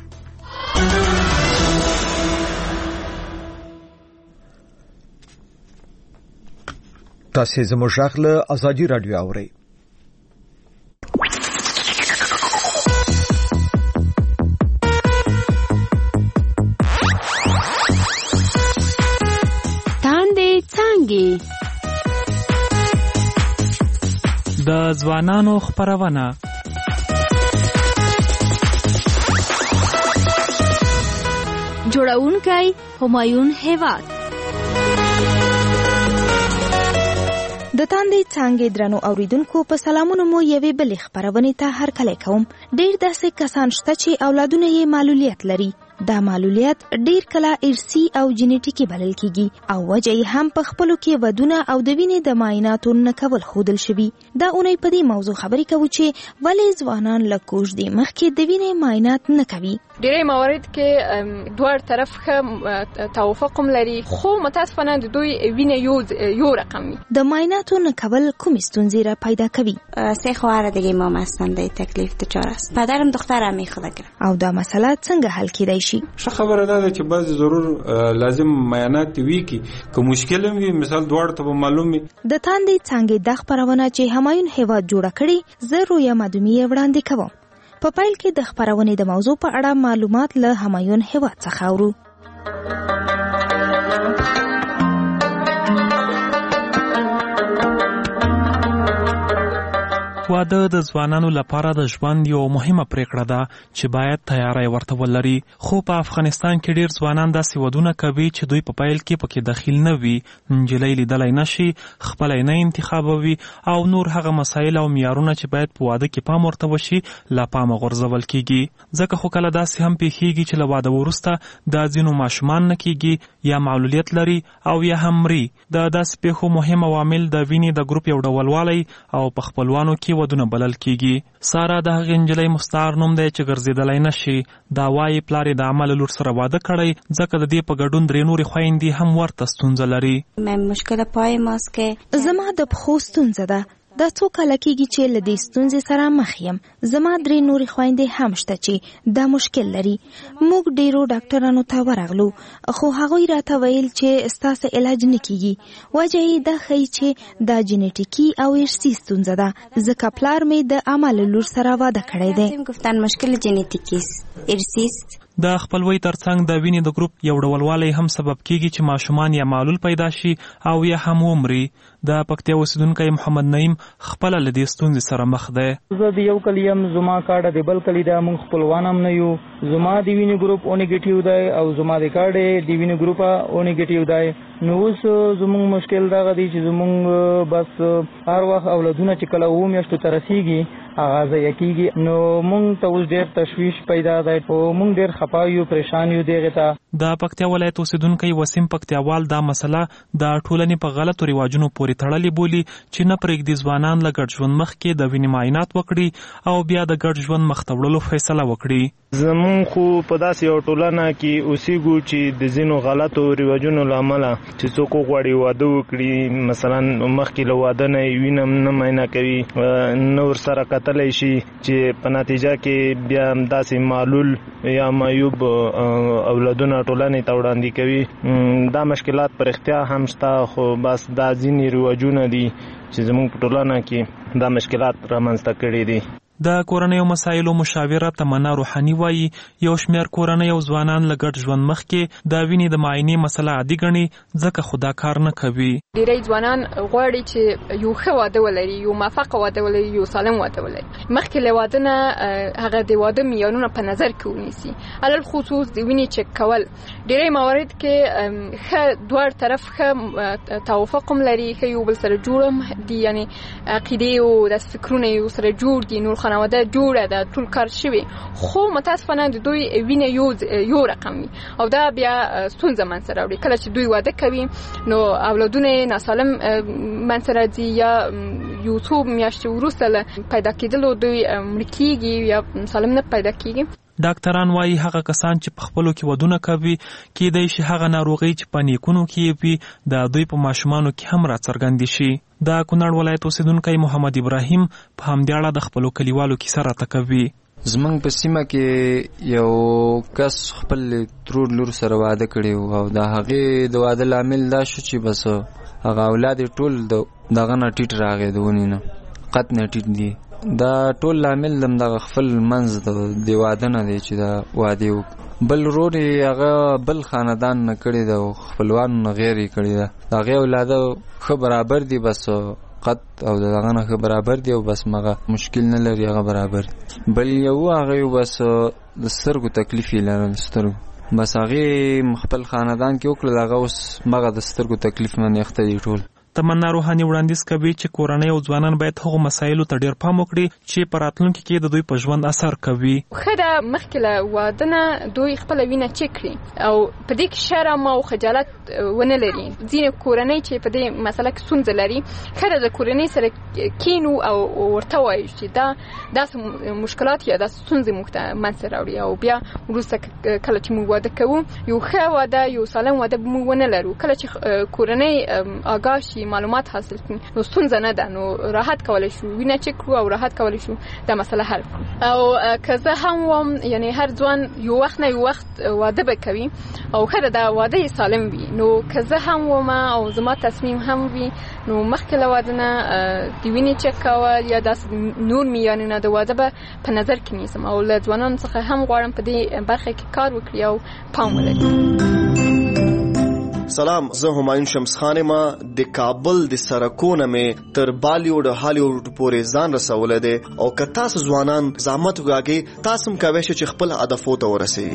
[SPEAKER 2] تاسو زموږ غږ له ازادي رادیو اورئ.
[SPEAKER 11] تاندې څنګه
[SPEAKER 1] د ځوانانو خبرونه
[SPEAKER 11] جوړونکی همایون هیواد.
[SPEAKER 22] د تاندې څنګه درنو اوریدونکو په سلامونو مو یوې بلې خبرونه ته هرکلی کوم. ډیر داسې کسان شته چې اولادونه یې معلولیت لري. دا معلولیت ډیر کله ارثي او جینیټیکي بلل کیږي او وجه یې هم په خپلو کې ودونه او د وینې د معایناتو نه کول ښودل شوي. دا اونۍ په دې موضوع خبرې کوو چې ولې ځوانان له کوژدې مخکې د وینې معاینات نه کوي.
[SPEAKER 23] ډیری موارد کې دوه طرف ښه توافق لري خو متاسفانه د دوی وینه یو یو رقم وي.
[SPEAKER 22] د معایناتو نه کول کوم ستونزې را پیدا کوي؟
[SPEAKER 24] سه خواهر دیگه ما هستن ده تکلیف دچار است. پدرم دخترم میخواد گرفت.
[SPEAKER 22] او دا مسئله څنګه حل کیدای شي؟
[SPEAKER 25] ښه خبره ده چې بعض ضرور لازم معاینات وي کی که مشکل وي مثال دواړه ته معلوم وي.
[SPEAKER 22] د تاندې څنګه د خبرونه چې همایون هیواد جوړ کړي زه رویا مدومی وړاندې کوم. په پایل کې د خبرونې د موضوع په اړه معلومات له همایون هیواد څخه اورو.
[SPEAKER 1] واده د ځوانانو لپاره د ژوند یو مهمه پریکړه ده چې باید تیاری ورته ولري. خو په افغانستان کې ډیر ځوانان داسې ودونه کوي چې دوی په پیل کې پکې داخل نه وي، نجلۍ لیدلای نشي، خپل نه انتخابوي او نور هغه مسایل او معیارونه چې باید په واده کې پام ورته وشي لا پام غورځول کیږي. ځکه خو کله داسې هم پیښیږي چې له واده وروسته د ځینو ماشومان نه کیږي یا معلولیت لري او یا هم مري. د داسې پیښو مهم عوامل د وینې د ګروپ یو ډولوالی او په خپلوانو کې ودونه بلل کیږي. سارا د هغې نجلۍ مستعار نوم دی چې ګرځېدلی نشي. دا وایي پلار یې د عمل لور سره واده کړی ځکه د دې په ګډون درې نورې خویندې هم ورته ستونزه لري.
[SPEAKER 24] مشکل پای ماست که
[SPEAKER 22] زما د پښو ستونزه ده. دا څو کاله کېږي چې له دې ستونزې سره مخ یم. زما درې نورې خویندې هم شته چې دا مشکل لري. موږ ډیرو ډاکټرانو ته ورغلو خو هغوی راته ویل چې ستاسو علاج نه کیږي. وجه یې دا ښیي چې دا جینیټیکي او ارثي ستونزه ده ځکه پلار مې د عمل لور سره واده کړی دی.
[SPEAKER 24] گفتن مشکل جینیتیکی است، ارثی است.
[SPEAKER 1] د خپلوۍ ترڅنګ د وینې د ګروپ یو ډولوالی هم سبب کیږي چې ماشومان یا معلول پیدا شي او یا هم ومري. د پکتیا اوسیدونکی محمد نعیم خپله له دې ستونزې سره مخ دی.
[SPEAKER 3] زه د یو کلي یم، زما کاډه د بل کلي ده، موږ خپلوان هم نه یو. زما د وینې ګروپ او نیګیټیو دی او زما د کاډې د وینې ګروپ او نیګیټیو دی. نو اوس زموږ مشکل دغه دی چې زموږ بس هر وخت اولادونه چې کله اووه میاشتو ته رسیږي هغه ضایع کېږي. نو موږ ته اوس ډېر تشویش پیدا دی او موږ ډېر خفه یو، پریشان یو دغې ته.
[SPEAKER 1] د پکتیا ولایت اوسیدونکی وسیم پکتیاوال دا مسله د ټولنې په غلطو رواجونو پورې تړلې بولي چې نه پرېږدي ځوانان له ګډ ژوند مخکې د وینې معاینات وکړي او بیا د ګډ ژوند مخ ته وړلو فیصله وکړي.
[SPEAKER 21] زمون خو په داسې یو ټولنه کې اوسېږو چې د ځینو غلطو رواجونو له امله چې څوک وغواړي واده وکړي، مثلا مخکې له واده نه یې وینه نه معاینه کوي، نه ورسره کتلی شي چې په نتیجه کې بیا داسې معلول یا معیوب اولادونه ټولنې ته وړاندې کوي. دا مشکلات پر اختیا هم شته خو بس دا ځینې رواجونه دي چې زموږ په ټولنه کې دا مشکلات رامنځته کړي دي.
[SPEAKER 1] د کورنیو مسایلو مشاوره تمنا روحاني وایي یو شمېر کورنۍ او ځوانان له ګډ ژوند مخکې د وینې د معاینې مسله عادي ګڼي ځکه خو دا کار نه کوي.
[SPEAKER 23] ډېری ځوانان غواړي چې یو ښه واده ولري، یو موفقه واده ولري، یو سالم واده ولري. مخکې له واده نه هغه د واده معیارونه په نظر کې ونیسي، علل خصوص د وینې چک کول. ډېری موارد کې ښه دوه طرف ښه توافق هم لري، ښه یو بل سره جوړ هم دي، یعنی عقیدې او د فکرونه یو سره جوړ دي، نور خانواده جوړه ده، ټول کار شوی، خو متاسفانه د دوی وینه یو یو رقم وي او دا بیا ستونزه منځ راوړي. کله چې دوی واده کوي نو اولادونه ناسالم منځ راځي یا یو څو میاشتې وروسته له پیدا کېدلو دوی مړه کېږي یا سالم نه پیدا کېږي.
[SPEAKER 1] ډاکټران وایي هغه کسان چې په خپلو کې ودونه کوي کېدای شي هغه ناروغۍ چې په نیکونو کې وي د دوی په ماشومانو کې هم راڅرګندې شي. د کونړ ولایت اوسیدونکی محمد ابراهیم په همدې اړه د خپلو کلیوالو کیسه راته کوي.
[SPEAKER 4] زمونږ په سیمه کې یو کس خپل ترور لور سره واده کړی او د هغې د واده لامل دا شو چې بس هغه اولاد ټول دغه نه ټیټ راغی، د ونې نه قط نه ټیټ دي. دا ټول لامل د دغه خپل منځ د واده نه دی چې دا واده وکړي. بل ورور یې هغه بل خاندان نه کړی ده او خپلوانو نه غیر یې کړی ده. د هغې اولاده ښه برابر دي، بس قط او دغه نه ښه برابر دي او بس مغه مشکل نه لري، هغه برابر. بل یو هغه بس د سترګو تکلیف یې لرل، سترګو بس هغې خپل خاندان کې وکړل، هغه اوس مغه د سترګو تکلیف نه نیخته دي ټول.
[SPEAKER 1] تمنا روحاني وړاندیز کوي چې کورنۍ او ځوانان باید هغو مسایلو ته ډېر پام وکړي چې په راتلونکي کې د دوی په ژوند اثر کوي.
[SPEAKER 23] ښه ده مخکې له واده نه دوی خپله وینه چک کړي او په دې کې شرم او خجالت ونه لري. ځینې کورنۍ چې په دې مسله کې ستونزه لري ښه ده د کورنۍ سره کینو او ورته وایي چې دا داسې مشکلات یا داسې ستونزې موږ ته منځته راوړي او بیا وروسته کله چې موږ واده کوو یو ښه واده یو سالم واده به موږ ونه لرو. کله چې کورنۍ آګاه شي معلومات حاصل کړي نو ستونزه نه ده، نو راحت کولی شو وینه چک کړو او راحت کولی شو دا مسله حل کړو. او که زه هم وم یعنی هر ځوان یو وخت نه یو وخت واده به کوي او ښه ده واده یې سالم وي، نو که زه هم وم او زما تصمیم هم وي نو مخکې له واده نه د وینې چک کول یا داسې نور معیارونه د واده به په نظر کې نیسم او له ځوانانو څخه هم غواړم په دې برخه کې کار وکړي او پام ولري.
[SPEAKER 7] سلام، زه همایون شمس خان ما د کابل د سرکونه مې تر بالیوډ هالیوډ پورې ځان رسولی دی او که تاسو ځوانان زحمت وکاږئ تاسو هم کولی شئ چې خپل هدفو ته ورسئ.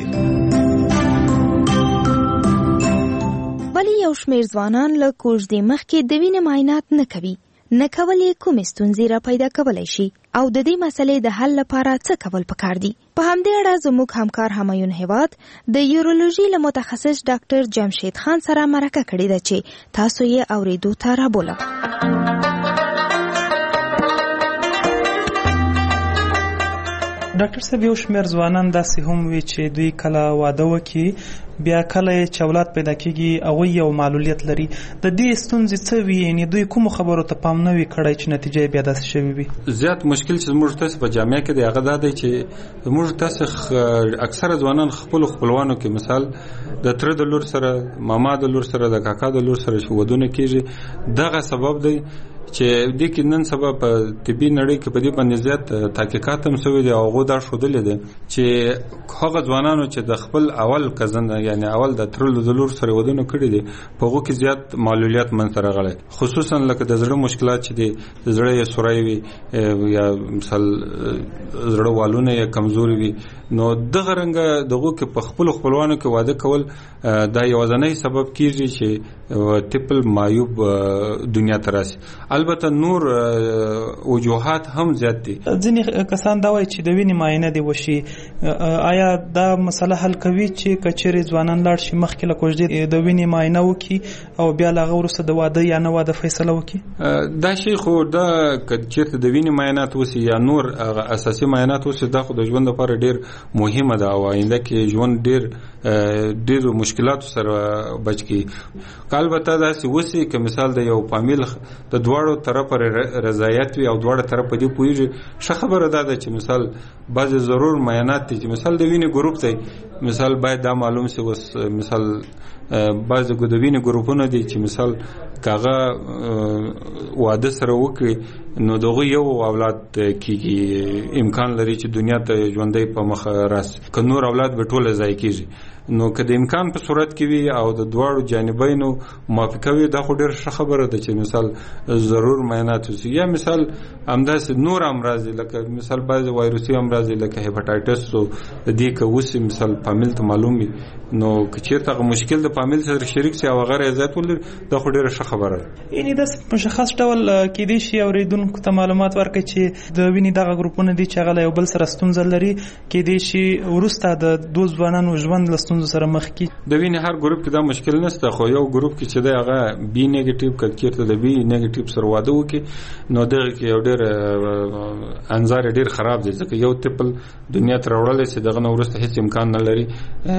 [SPEAKER 22] ولی یو شمېر ځوانان له کوژدې مخکې د وینې معاینات نه کوي. نه کول یې کومې ستونزې را پیدا کولی شي او د دې مسلې د حل لپاره څه کول پکار دي؟ په همدې اړه زموږ همکار همایون هیواد د یورولوژي له متخصص ډاکټر جمشید خان سره مرکه کړې ده چې تاسو یې اورېدو ته رابولم.
[SPEAKER 1] ډاکټر صاحب یو شمېر ځوانان داسې هم وي چې دوی کله واده وکړي بیا کله چې اولاد پیدا کیږي هغوی یو معلولیت لري د دې ستونزې څه وي یعنې دوی کومو خبرو ته پام نه وي کړی چې نتیجه یې بیا داسې شوې وي
[SPEAKER 25] زیات مشکل چې زموږ تاسې په جامعه کې دی هغه دا دی چې زموږ تاسې اکثره ځوانان خپلو خپلوانو کې مثال د تره د لور سره ماما د لور سره د کاکا د لور سره چې ودونه کېږي دغه سبب دی چې دې کې نن سبا په طبي نړۍ کې په دې باندې زیات تحقیقات هم شوي دي او هغو دا ښودلي دي چې هغه ځوانانو چې د خپل اول کزن یعنې اول د تره د لور سره ودونه کړي دي په هغو کې زیات معلولیت منځته راغلی خصوصا لکه د زړه مشکلات چې دي د زړه یې سوری وي یا مثال زړه والونه یې کمزوري وي نو دغه رنګه دغو کې په خپلو خپلوانو کې واده کول دا یوازینی سبب کېږي چې طفل معیوب دنیا ته راسي البته نور وجوهات هم زیات دي
[SPEAKER 1] ځینې کسان دا وایي چې د وینې معاینه دې وشي آیا دا مسله حل کوي چې که چیرې ځوانان لاړ شي مخکې له کوژدې د وینې معاینه وکړي او بیا له هغه وروسته د واده یا نه واده فیصله وکړي
[SPEAKER 25] دا شی خو دا که چیرته د وینې معاینات وسي یا نور اساسي معاینات وسي دا خو د ژوند لپاره ډیر مهمه ده او آینده کې ژوند ډیر ډیر مشکلاتو سره بچ کی البته داسې وسي که مثال د یو فامیل د دواړو طرفه رضایت وي او دواړه طرفه دې پوهېږي ښه خبره دا ده چې مثال بعضې ضرور معاینات دي چې مثال د وینې ګروپ دی مثال باید دا معلوم سي اوس مثال بعضې د وینې ګروپونه دي چې مثال که هغه واده سره وکړي نو دغه یو اولاد کېږي امکان لري چې دنیا ته ژوندی په مخ راسي که نور اولاد به ټوله ضایع کېږي نو که د امکان په صورت کې وي او د دواړو جانبینو موافقه وي دا خو ډېر ښه خبره ده چې مثال ضرور معاینات وشي یا مثال همداسې نور امراض دي لکه مثال بعضې وایروسي امراض دي لکه هیپاټایټس و د دې که وسي مثال فامیل ته معلوم وي نو که چېرته هغه مشکل د فامیل سره شریک سي او هغه رضایت ولري دا خو ډېره ښه خبره ده
[SPEAKER 1] یعنې داسې مشخص ډول کیدای شي اورېدونکو ته معلومات ورکړي چې د وینې دغه ګروپونه دي چې هغه له یو بل سره ستونزه لري کیدای شي وروسته د دوه ځوانانو ژوند له ستونزو سره مخ کی
[SPEAKER 25] د وینې هر ګروپ کې دا مشکل نشته خو یو ګروپ کې چې دی هغه بی نیگیټیو که چېرته د بی نیگیټیو سره واده وکړي نو دغه کې یو ډېر انظار ډېر خراب دی ځکه یو طفل دنیا ته راوړلی چې دغه نه وروسته هېڅ امکان نه لري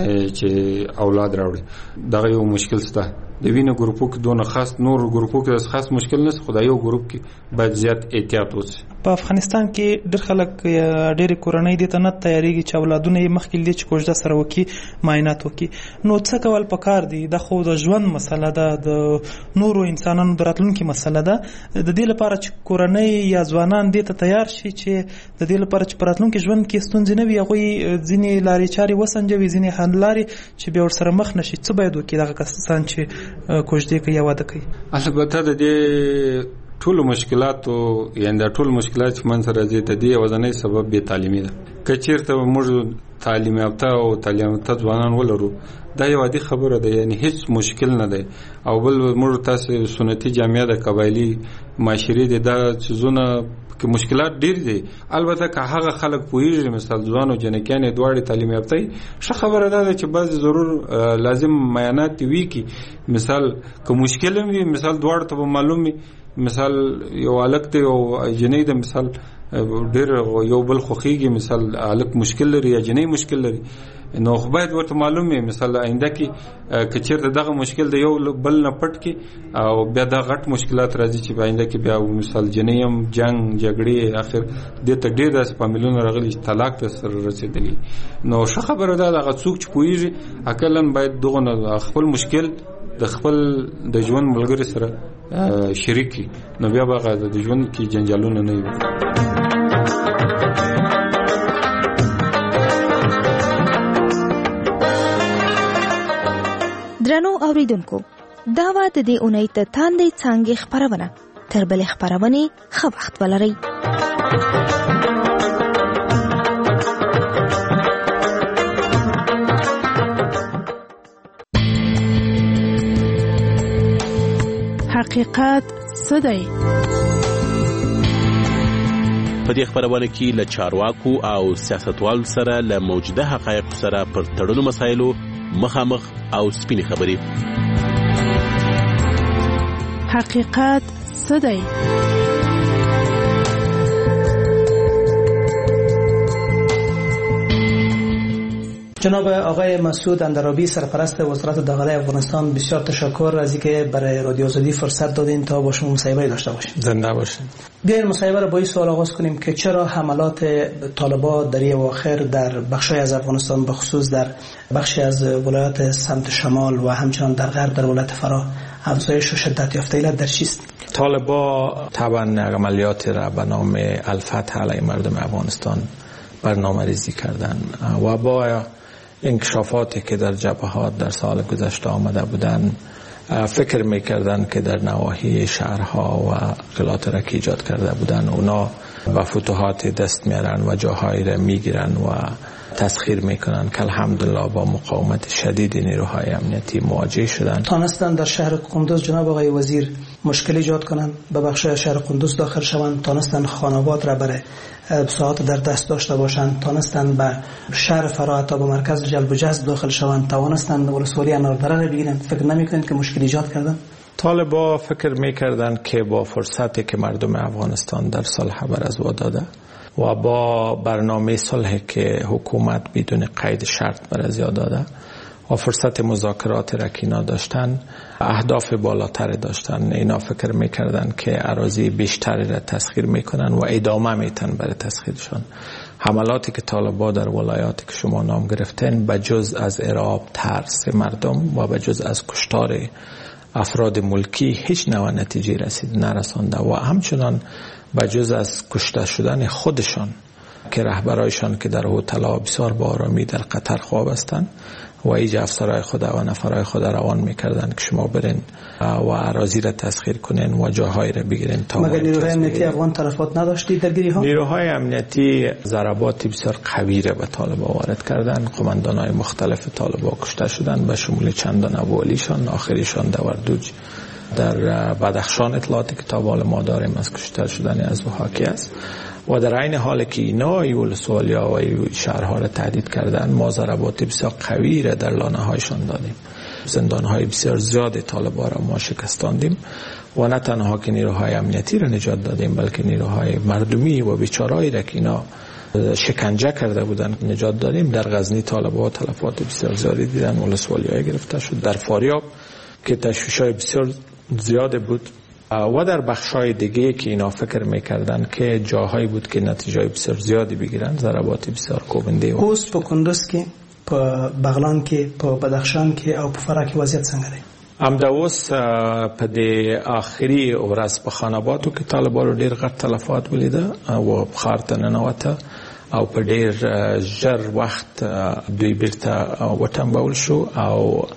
[SPEAKER 25] چې اولاد راوړي دغه یو مشکل شته د وینې ګروپو کې دونه خاص نور ګروپو کې خاص مشکل نشته خو دا یو ګروپ کې باید زیات احتیاط وشي
[SPEAKER 1] په افغانستان کې ډېر خلک ډېرې کورنۍ دې ته نه تیارېږي چې اولادونه یې مخکې دې چې کوژده سره وکړي معاینات وکړي نو څه کول پکار دي دا خو د ژوند مسله ده د نورو انسانانو د راتلونکي مسله ده د دې لپاره چې کورنۍ یا ځوانان دې ته تیار شي چې د دې لپاره چې په راتلونکي ژوند کې ستونزې نه وي هغوی ځینې لارې چارې وسنجوي ځینې حل لارې چې بیا ورسره مخ نه شي څه باید وکړي دغه کسان چې کوژدې کوي یا واده کوي
[SPEAKER 25] البته د دې ټولو مشکلاتو یعنې دا ټول مشکلات چې منځ راځي د دې یوازینی سبب بې تعلیمي ده که چېرته موږ تعلیم یافته او تعلیم یافته ځوانان ولرو دا یو عادي خبره ده یعنې هیڅ مشکل نه دی او بل موږ تاسې سنتي جامعه د قبایلي معاشرې دي دا څیزونه که مشکلات ډیر دي البته که هغه خلک پوهیږي مثال ځوان او جنکیان دواړي تعلیم یافته ښه خبره ده چې بعض ضرور لازم معاینات وي کی مثال که مشکل وي مثال دواړه ته معلوم وي مثال یو الک ته او جنې د مثال ډیر یو بل خوخیږي مثال الک مشکل لري یا جنې مشکل لري نو خو باید ورته معلوم وي مثال آینده کې که چېرته دغه مشکل د یو بل نه پټ کړي او بیا دا غټ مشکلات راځي چې آینده کې بیا مثال جنۍ هم جنګ جګړې اخر دې ته ډېر داسې فامیلونه راغلي چې طلاق ته سره رسېدلي نو ښه خبره ده دغه څوک چې پوهېږي عقلاً باید دغه خپل مشکل د خپل د ژوند ملګري سره شریک کړي نو بیا به هغه د ژوند کې جنجالونه نه وي
[SPEAKER 22] درنو اوریدونکو دا و د دې اونۍ ته تاندې څانګې خبرونه تر بلې خبرونې ښه وخت ولرئ
[SPEAKER 14] حقیقت څه دی
[SPEAKER 8] په دې خبرونه کې له چارواکو او سیاستوالو سره له موجوده حقایق سره پر تړلو مسایلو مخامخ او سپینې خبرې
[SPEAKER 14] حقیقت څه دی
[SPEAKER 9] جناب آقای مسعود اندرابی سرپرست وزارت داخلی افغانستان، بسیار تشکر از اینکه برای رادیو آزادی فرصت دادین تا با شما مصاحبه داشته باشیم.
[SPEAKER 25] زنده باشین.
[SPEAKER 9] بیاین مصاحبه را با این سوال آغاز کنیم که چرا حملات طالبان در اواخر در بخشی از افغانستان به خصوص در بخشی از ولایات سمت شمال و همچنان در غرب در ولایت فرا افزایش و شدت یافته؟ علت در چیست؟
[SPEAKER 25] طالبان طبعا عملیات را به نام الفتح علیه مردم افغانستان برنامه ریزی کردن و با انکشافاتی که در جبهات در سال گذشته آمده بودن فکر میکردن که در نواحی شهرها و اقلات را که ایجاد کرده بودن اونا به فتوحات دست میارن و جاهایی را میگیرن و تسخیر میکنن که الحمدلله با مقاومت شدید نیروهای امنیتی مواجه شدن.
[SPEAKER 9] تانستن در شهر قندوز جناب آقای وزیر مشکل ایجاد کنن، به بخش شهر قندوز داخل شوند، تانستن خانوات را برای ساعت در دست داشته باشند، تانستن به شهر فرا تا به مرکز جلب و جذب داخل شوند، توانستن ولسوالی اناردره را بگیرند. فکر نمیکنید که مشکل ایجاد کردن؟
[SPEAKER 25] طالبان فکر میکردن که با فرصتی که مردم افغانستان در صلح بر از وا داده و با برنامه صلح که حکومت بدون قید شرط بر از داده و فرصت مذاکرات را که اینا داشتن، اهداف بالاتر داشتن، اینا فکر میکردن که اراضی بیشتری را تسخیر میکنن و ادامه میتن برای تسخیرشان. حملاتی که طالبان در ولایاتی که شما نام گرفتن به جز از ارعاب ترس مردم و به جز از کشتار افراد ملکی هیچ نوع نتیجه رسید نرسانده و همچنان به جز از کشته شدن خودشان که رهبرایشان که در هتل‌ها بسیار با آرامی در قطر خواب هستند و ایجا افسرهای خود و نفرهای خود روان میکردن که شما برین و اراضی را تسخیر کنین و جاهای را بگیرین. تا
[SPEAKER 9] مگر نیروهای امنیتی افغان تلفات نداشتی درگیری ها؟
[SPEAKER 25] نیروهای امنیتی ضربات بسیار قوی را به طالبان وارد کردن. قماندانهای مختلف طالبان کشته شدن به شمول چندان اولیشان، آخریشان دوردوج در بدخشان. اطلاعاتی که تا حال ما داریم از کشته شدن از او حاکی است و در عین حال که اینا ولسوالیا و شهرها را تهدید کردن، ما ضربات بسیار قوی را در لانه هایشان دادیم. زندانهای بسیار زیاد طالبان را ما شکستاندیم و نه تنها که نیروهای امنیتی را نجات دادیم بلکه نیروهای مردمی و بیچارهایی را که اینا شکنجه کرده بودن نجات دادیم. در غزنی طالبان تلفات بسیار زیادی دیدن، ولسوالی‌ها گرفته شد. در فاریاب که تشویش‌های بسیار زیاد بود و در بخشای دیگه که اینا فکر میکردن که جاهایی بود که نتیجه بسیار زیادی بگیرن، ضربات بسیار کوبنده و
[SPEAKER 9] اوس په کندوز کې په بغلان کې په بدخشان کې او په فرا کې وضعیت څنګه دی؟
[SPEAKER 25] همدا اوس په د آخري ورځ په خاناباتو کې طالبانو ډیر غټ تلفات ولیده او ښار ته ننوته او په ډیر ژر وخت دوی بیرته وټمبول شو او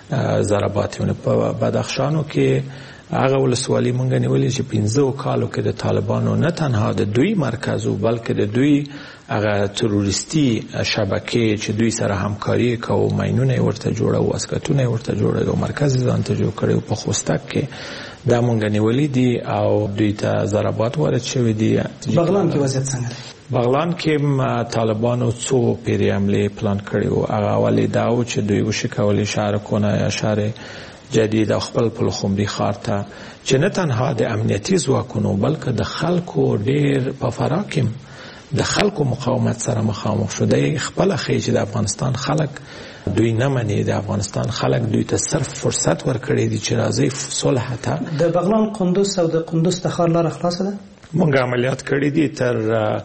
[SPEAKER 25] ضرباتونه په بدخشانو کې هغه ولسوالي مونږ نیولې چې پنځه کالو کې د طالبانو نه تنها د دوی مرکز او بلکې د دوی هغه تروریستي شبکې چې دوی سره همکاري کوي ماینونه ورته جوړه او اسکتونه ورته جوړه او مرکز ځان ته جوړ کړي په خوستک کې دا مونږ نیولې دي او دوی ته ضربات وارد شوی دي.
[SPEAKER 9] بغلان کې وضعیت څنګه دی؟
[SPEAKER 25] بغلان کې طالبانو څو پیری حمله پلان کړي او هغه ولې دا و چې دوی وشکولې شهر کونه یا شهر جدید او خپل پلخمري ښار ته چې نه تنها د امنیتي ځواکونو بلکې د خلکو ډیر په فرا کې د خلکو مقاومت سره مخامخ شوه. خپل خېج د افغانستان خلک دوی نه مني، د افغانستان خلک دوی ته صرف فرصت ورکړي دي چې راځي صلح ته.
[SPEAKER 9] د بغلان قندوز او د قندوز تخار لار خلاصه ده؟
[SPEAKER 25] مونږ عملیات کړی دي تر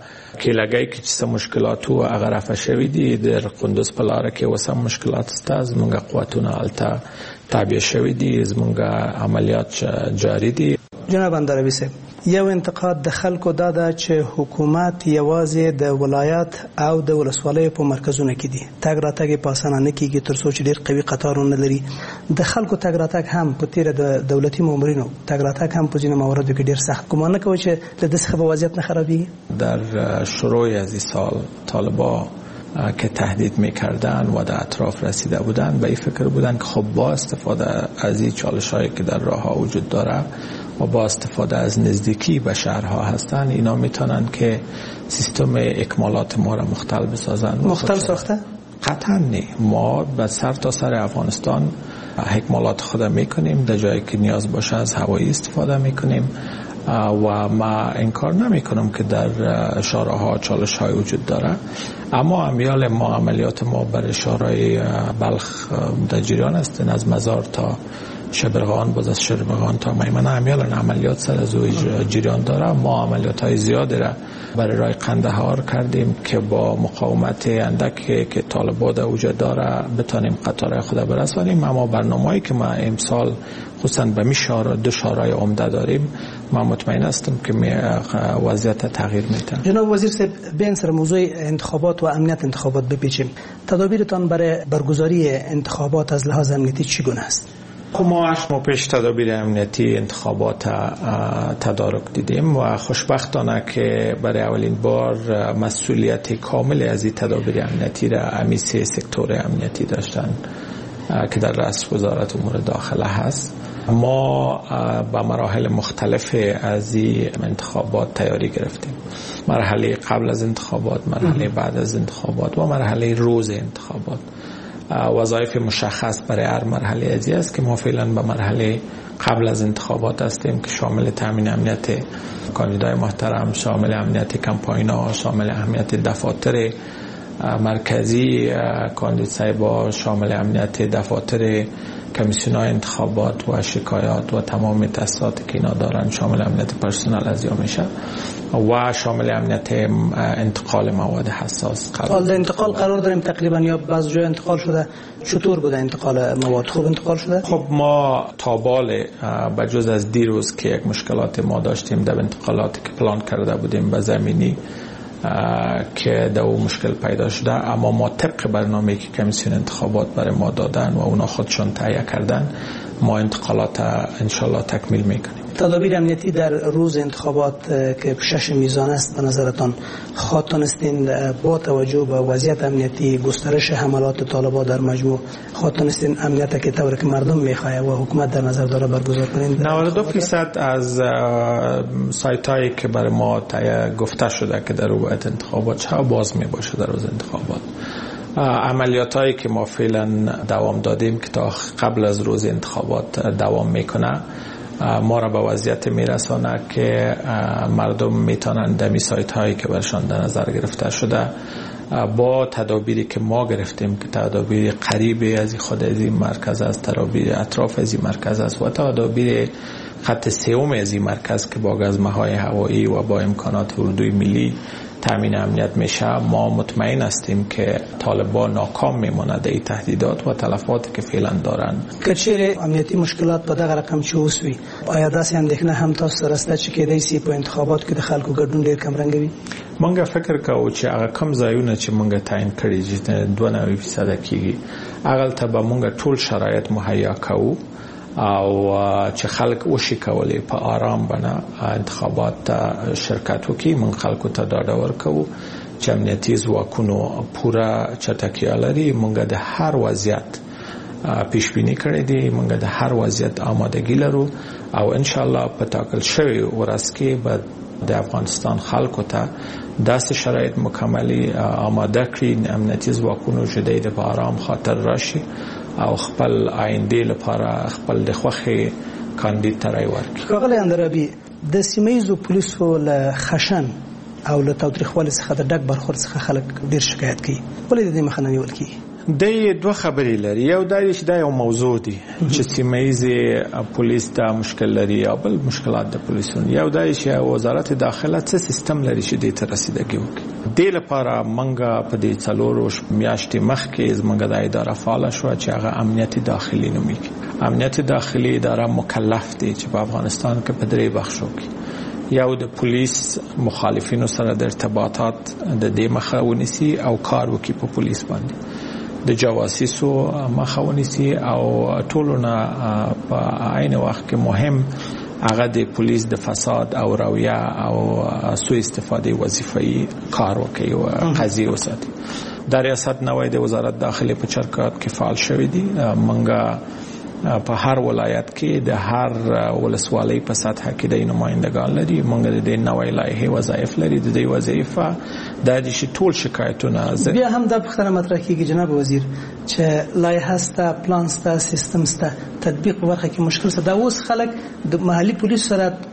[SPEAKER 25] کېلګای کې چې مشکلات او هغه رافع شوي دي. در قندوز په لار کې وسه مشکلات ستاز مونږ قوتونه الته تابع شوي دي، زمونږ عملیات جاری دي.
[SPEAKER 9] جناب اندرابي صاحب، یو انتقاد د خلکو دا ده چې حکومت یوازې د ولایت او د ولسوالیو په مرکزونو کې دي، تګ راتګ په اسانه نه کیږي تر څو چې ډیر قوي قطارونه لري. د خلکو تګ راتګ هم په تیر د دولتي مامورینو تګ راتګ هم په ځینو مواردو کې ډیر سخت. ګمان نه کوي چې د دې څخه به وضعیت نه خرابېږي؟
[SPEAKER 25] در شروع از این سال طالبان که تهدید میکردن و در اطراف رسیده بودن به این فکر بودن که خب با استفاده از این چالش هایی که در راه ها وجود داره و با استفاده از نزدیکی به شهرها هستن اینا میتونن که سیستم اکمالات ما را مختل بسازن.
[SPEAKER 9] مختل ساخته؟
[SPEAKER 25] قطعا نه. ما به سر تا سر افغانستان اکمالات خود میکنیم، در جایی که نیاز باشه از هوایی استفاده میکنیم،
[SPEAKER 10] و ما انکار نمی کنم که در شاراها چالش های وجود داره، اما امیال ما عملیات ما برای شارای بلخ در جریان است، از مزار تا شبرغان، باز از شبرغان تا میمنه امیال عملیات سر از جریان داره. ما عملیات های زیادی را برای رای قندهار کردیم که با مقاومت اندکی که طالبان در وجود داره بتانیم قطار خود برسانیم. اما برنامه‌ای که ما امسال خصوصا به می شارع دو شارع عمده داریم، من مطمئن هستم که وضعیت تغییر میده.
[SPEAKER 9] جناب وزیر صاحب، بین سر موضوع انتخابات و امنیت انتخابات بپیچیم. تدابیرتان برای برگزاری انتخابات از لحاظ امنیتی چگونه است؟
[SPEAKER 10] خب ما هشت ماه پیش تدابیر امنیتی انتخابات تدارک دیدیم و خوشبختانه که برای اولین بار مسئولیت کامل از این تدابیر امنیتی را امی سه سکتور امنیتی داشتن که در رأس وزارت امور داخله هست. ما با مراحل مختلف از این انتخابات تیاری گرفتیم، مرحله قبل از انتخابات، مرحله بعد از انتخابات و مرحله روز انتخابات. وظایف مشخص برای هر مرحله ازی است که ما فعلا به مرحله قبل از انتخابات هستیم که شامل تامین امنیت کاندیدای محترم، شامل امنیت کمپاین‌ها، شامل امنیت دفاتر مرکزی کاندیدای، شامل امنیت دفاتر کمیسیون‌های انتخابات و شکایات و تمام تاسیساتی که اینا دارن، شامل امنیت پرسنل از یا میشه و شامل امنیت انتقال مواد حساس.
[SPEAKER 9] حال انتقال قرار داریم تقریبا یا بعض جای انتقال شده، چطور بوده انتقال مواد؟ خوب انتقال شده؟
[SPEAKER 10] خب ما تابال بجز از دیروز که یک مشکلات ما داشتیم در انتقالاتی که پلان کرده بودیم به زمینی که در اون مشکل پیدا شده، اما ما طبق برنامه‌ای که کمیسیون انتخابات برای ما دادن و اونا خودشون تهیه کردن، ما انتقالات انشالله تکمیل میکنیم.
[SPEAKER 9] تدابیر امنیتی در روز انتخابات که شش میزان است، به نظرتان خواهتانستین با توجه به وضعیت امنیتی، گسترش حملات طالبان در مجموع، خواهتانستین امنیت که طوری که مردم میخواه و حکومت در نظر داره برگزار کنین؟
[SPEAKER 10] نود و دو درصد از سایت هایی که برای ما گفته شده که در روز انتخابات چه باز می باشه در روز انتخابات. عملیات هایی که ما فعلا دوام دادیم که تا قبل از روز انتخابات دوام میکنه، ما را به وضعیت میرسانه که مردم میتونن دمی سایت هایی که برشان در نظر گرفته شده با تدابیری که ما گرفتیم که تدابیر قریب از خود از این مرکز است، تدابیر اطراف از این مرکز است و تدابیر خط سوم از این مرکز که با گزمه‌های هوایی و با امکانات اردوی ملی تامین امنیت میشه، ما مطمئن هستیم که طالبان ناکام میمونه در این تهدیدات و تلفاتی که فعلا دارن.
[SPEAKER 9] کچیر امنیتی مشکلات په دغه رقم چې وسوي، آیا داسې اندېښنه هم تاسو سره شته چې کېدای شي په انتخاباتو کې د خلکو ګډون ډېر کمرنګه وي؟
[SPEAKER 10] مونږ فکر کوو چې هغه کم ځایونه چې مونږ تعیین کړي چې دوه نوي فیصده کېږي، هغه ته به مونږ ټول شرایط مهیا کوو او چې خلک وشي کولی په آرام بنا انتخابات شرکت وکړي. من خلکو ته ډاډ ورکوو چې امنیتي ځواکونو پوره چټکتیا لري. موږ د هر وضعیت پیش بینی کړی دی، موږ د هر وضعیت آمادګي لرو او ان شاء الله په تاکل شوی ورځ کې به د افغانستان خلکو ته داسې شرایط مکملی آماده کړي امنیتي ځواکونو چې د آرام خاطر راشي او خپل آینده لپاره خپل د خوخي کاندید ترای ورکړي.
[SPEAKER 9] کاغلی اندرابي د سیمایزو پولیسو له خشن او له تاوتریخوالي څخه د ډک برخورد څخه خلک ډیر شکایت کوي، ولې د دې مخه نه نیول کیږي؟
[SPEAKER 10] د دوه خبرې لري. یو دا چې دا یو موضوع دی چې سیمایي پولیس دا مشکل لري او بل مشکلات د پولیسونو. یو دا چې وزارت داخله څه سیستم لري چې د تر رسیدګي وکړي. د لپاره منګه په دې څلورو میاشتې مخکې زمونږ د اداره فعال شو چې هغه امنیت داخلي نومېږي. امنیت داخلي اداره مکلف دی چې په افغانستان کې په درې بخشو کې یو د پولیس مخالفینو سره د ارتباطات د دې مخه ونیسي او کار وکړي په پولیس باندې، د جواسیسو مخه ونیسي او ټولونه په عین وخت کې مهم هغه د پولیس د فساد او رویه او سوء استفاده وظیفه‌ای کار وکړي او قضیه وساتي. در ریاست نوای د وزارت داخله په چرکات کې فعال شوې دي. منګه په هر ولایت کې د هر ولسوالۍ په سطح کې د نمائندگان لري. موږ د دې نوې لایحه وظایف لري. د دې وظیفه د دې ټول شکایتونه
[SPEAKER 9] بیا هم د پښتنه مطرح کیږي جناب وزیر چې لایحه ستا، پلان ستا، سیستم ستا، تطبیق په ورخه کې مشکل سره دا اوس خلک د محلي پولیس سره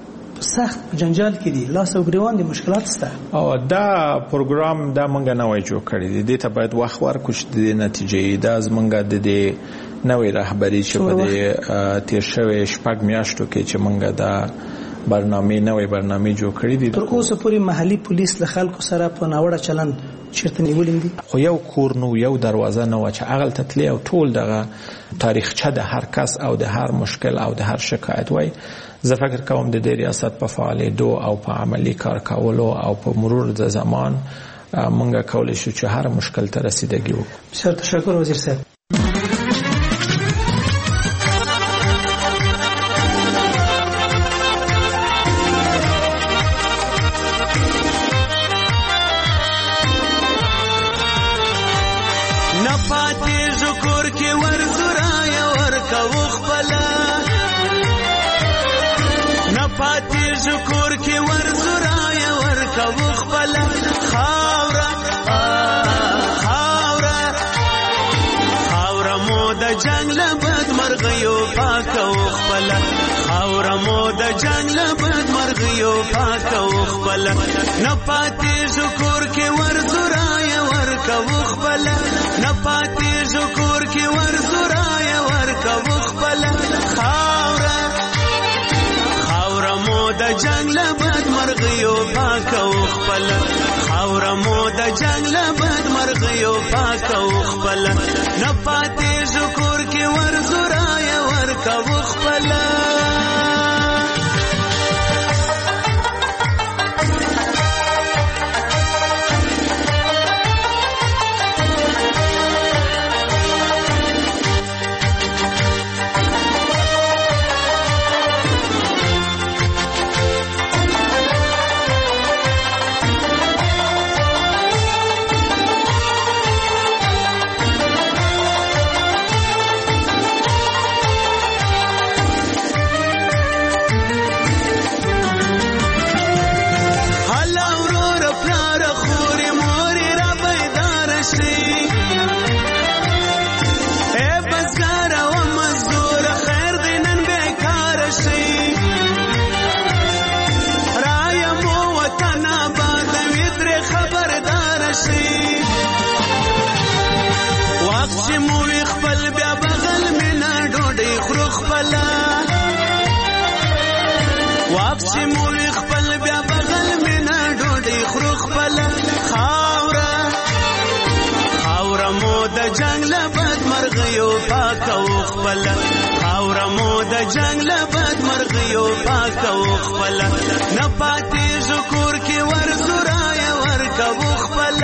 [SPEAKER 9] سخت جنجال کې دي لاس او ګریوان دي مشکلات سته
[SPEAKER 10] او دا پروګرام دا مونږ نه وای جوړ کړی دی د ته باید وخت ورکړو چې د نتیجې دا زمونږ د دې نوې رهبری چې په دې تیر شوی شپږ میاشتو کې چې مونږ دا برنامه نوې برنامه جوړ کړې دي.
[SPEAKER 9] تر اوسه پورې محلي پولیس له خلکو سره په ناوړه چلند چیرته نیولې دي
[SPEAKER 10] خو یو کور نو یو دروازه نو چې اغل تتلی او ټول دغه تاریخچه د هر کس او د هر مشکل او د هر شکایت وای زه فکر کوم د دې ریاست په فعالیتو او په عملی کار کولو او په مرور د زمان مونږ کولای شو چې هر مشکل ته رسیدګي وکړو.
[SPEAKER 9] بسیار تشکر وزیر صاحب.
[SPEAKER 12] شکر کې ورزرایا ورکو خپل خاورا خاورا خاورا مو د جنگ له بد مرغیو پاکو خپل خاورا مو د جنگ له بد مرغیو پاکو خپل نه پاتې شکر کې ورزرایا ورکو خپل نه پاتې شکر کې ورزرایا ورکو خپل خاورا د جنگ له بد مرغیو پاکو خپل خاور مو د جنگ له بد مرغیو پاکو خپل نه پاتې شکر کې ورزراي ورکو خپل واپسی مولی خپل بیا بغل مینا ډوډۍ خورو خپل خاوره خاوره مو د جنگ له بد مرغیو پاکو خپل خاوره مو د جنگ له بد مرغیو پاکو خپل نه پاتې شکر کې ورزراي ورکو خپل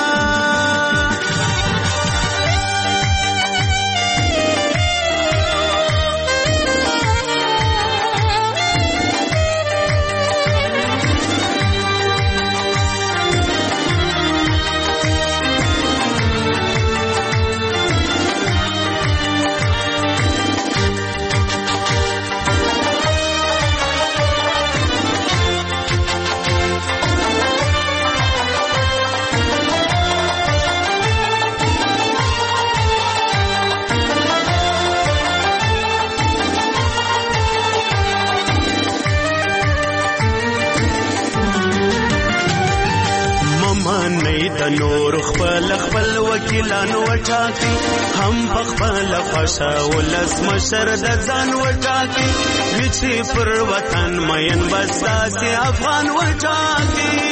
[SPEAKER 12] نور خپل خپل وکیلانو وټاکي هم خپل خوښه ولس مشر د ځان وټاکي چې پر وطن مین بساسي افغان وټاکي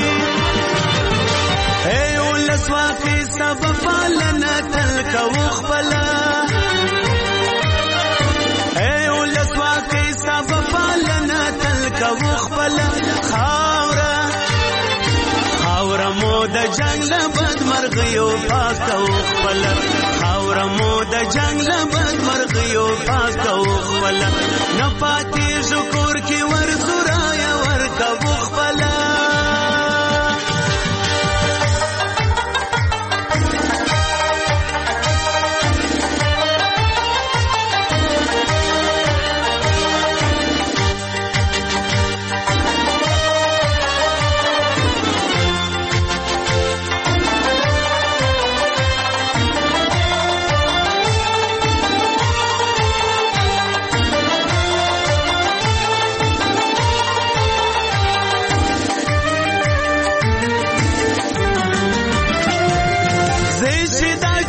[SPEAKER 12] اے ولس واقعي سبب پالنه تل کو خپل اے ولس واقعي سبب پالنه تل کو خپل خاوره خاور مو د جنگ له بد مرغیو پاکو خپل خاور مو د جنگ له بد مرغیو پاکو خپل نه پاتې شکر کې ورزراي ورکو خپل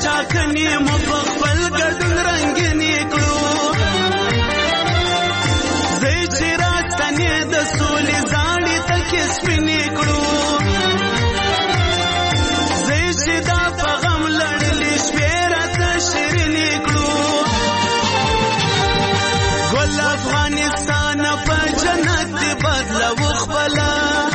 [SPEAKER 12] ټاکنې مو په خپل ګډون رنګینې کړو زه چې راستنې د سولې زاړې تلکې سپینې کړو زه چې دا په غم لړلې شپې راته شیرینې کړو ګل افغانستان په جنت دې بدلو خپله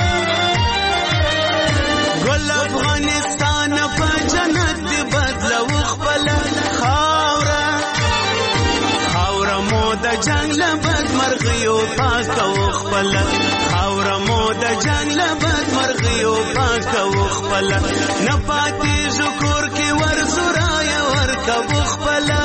[SPEAKER 12] ګل افغانستان په جنت دې بدلو خپله خاوره خاوره مو د جنګ له بدمرغیو پاکوو خپله خاوره مو د جنګ له بدمرغیو پاکوو خپله نه پاتېږو کور کې ورځو رایه ورکوو خپله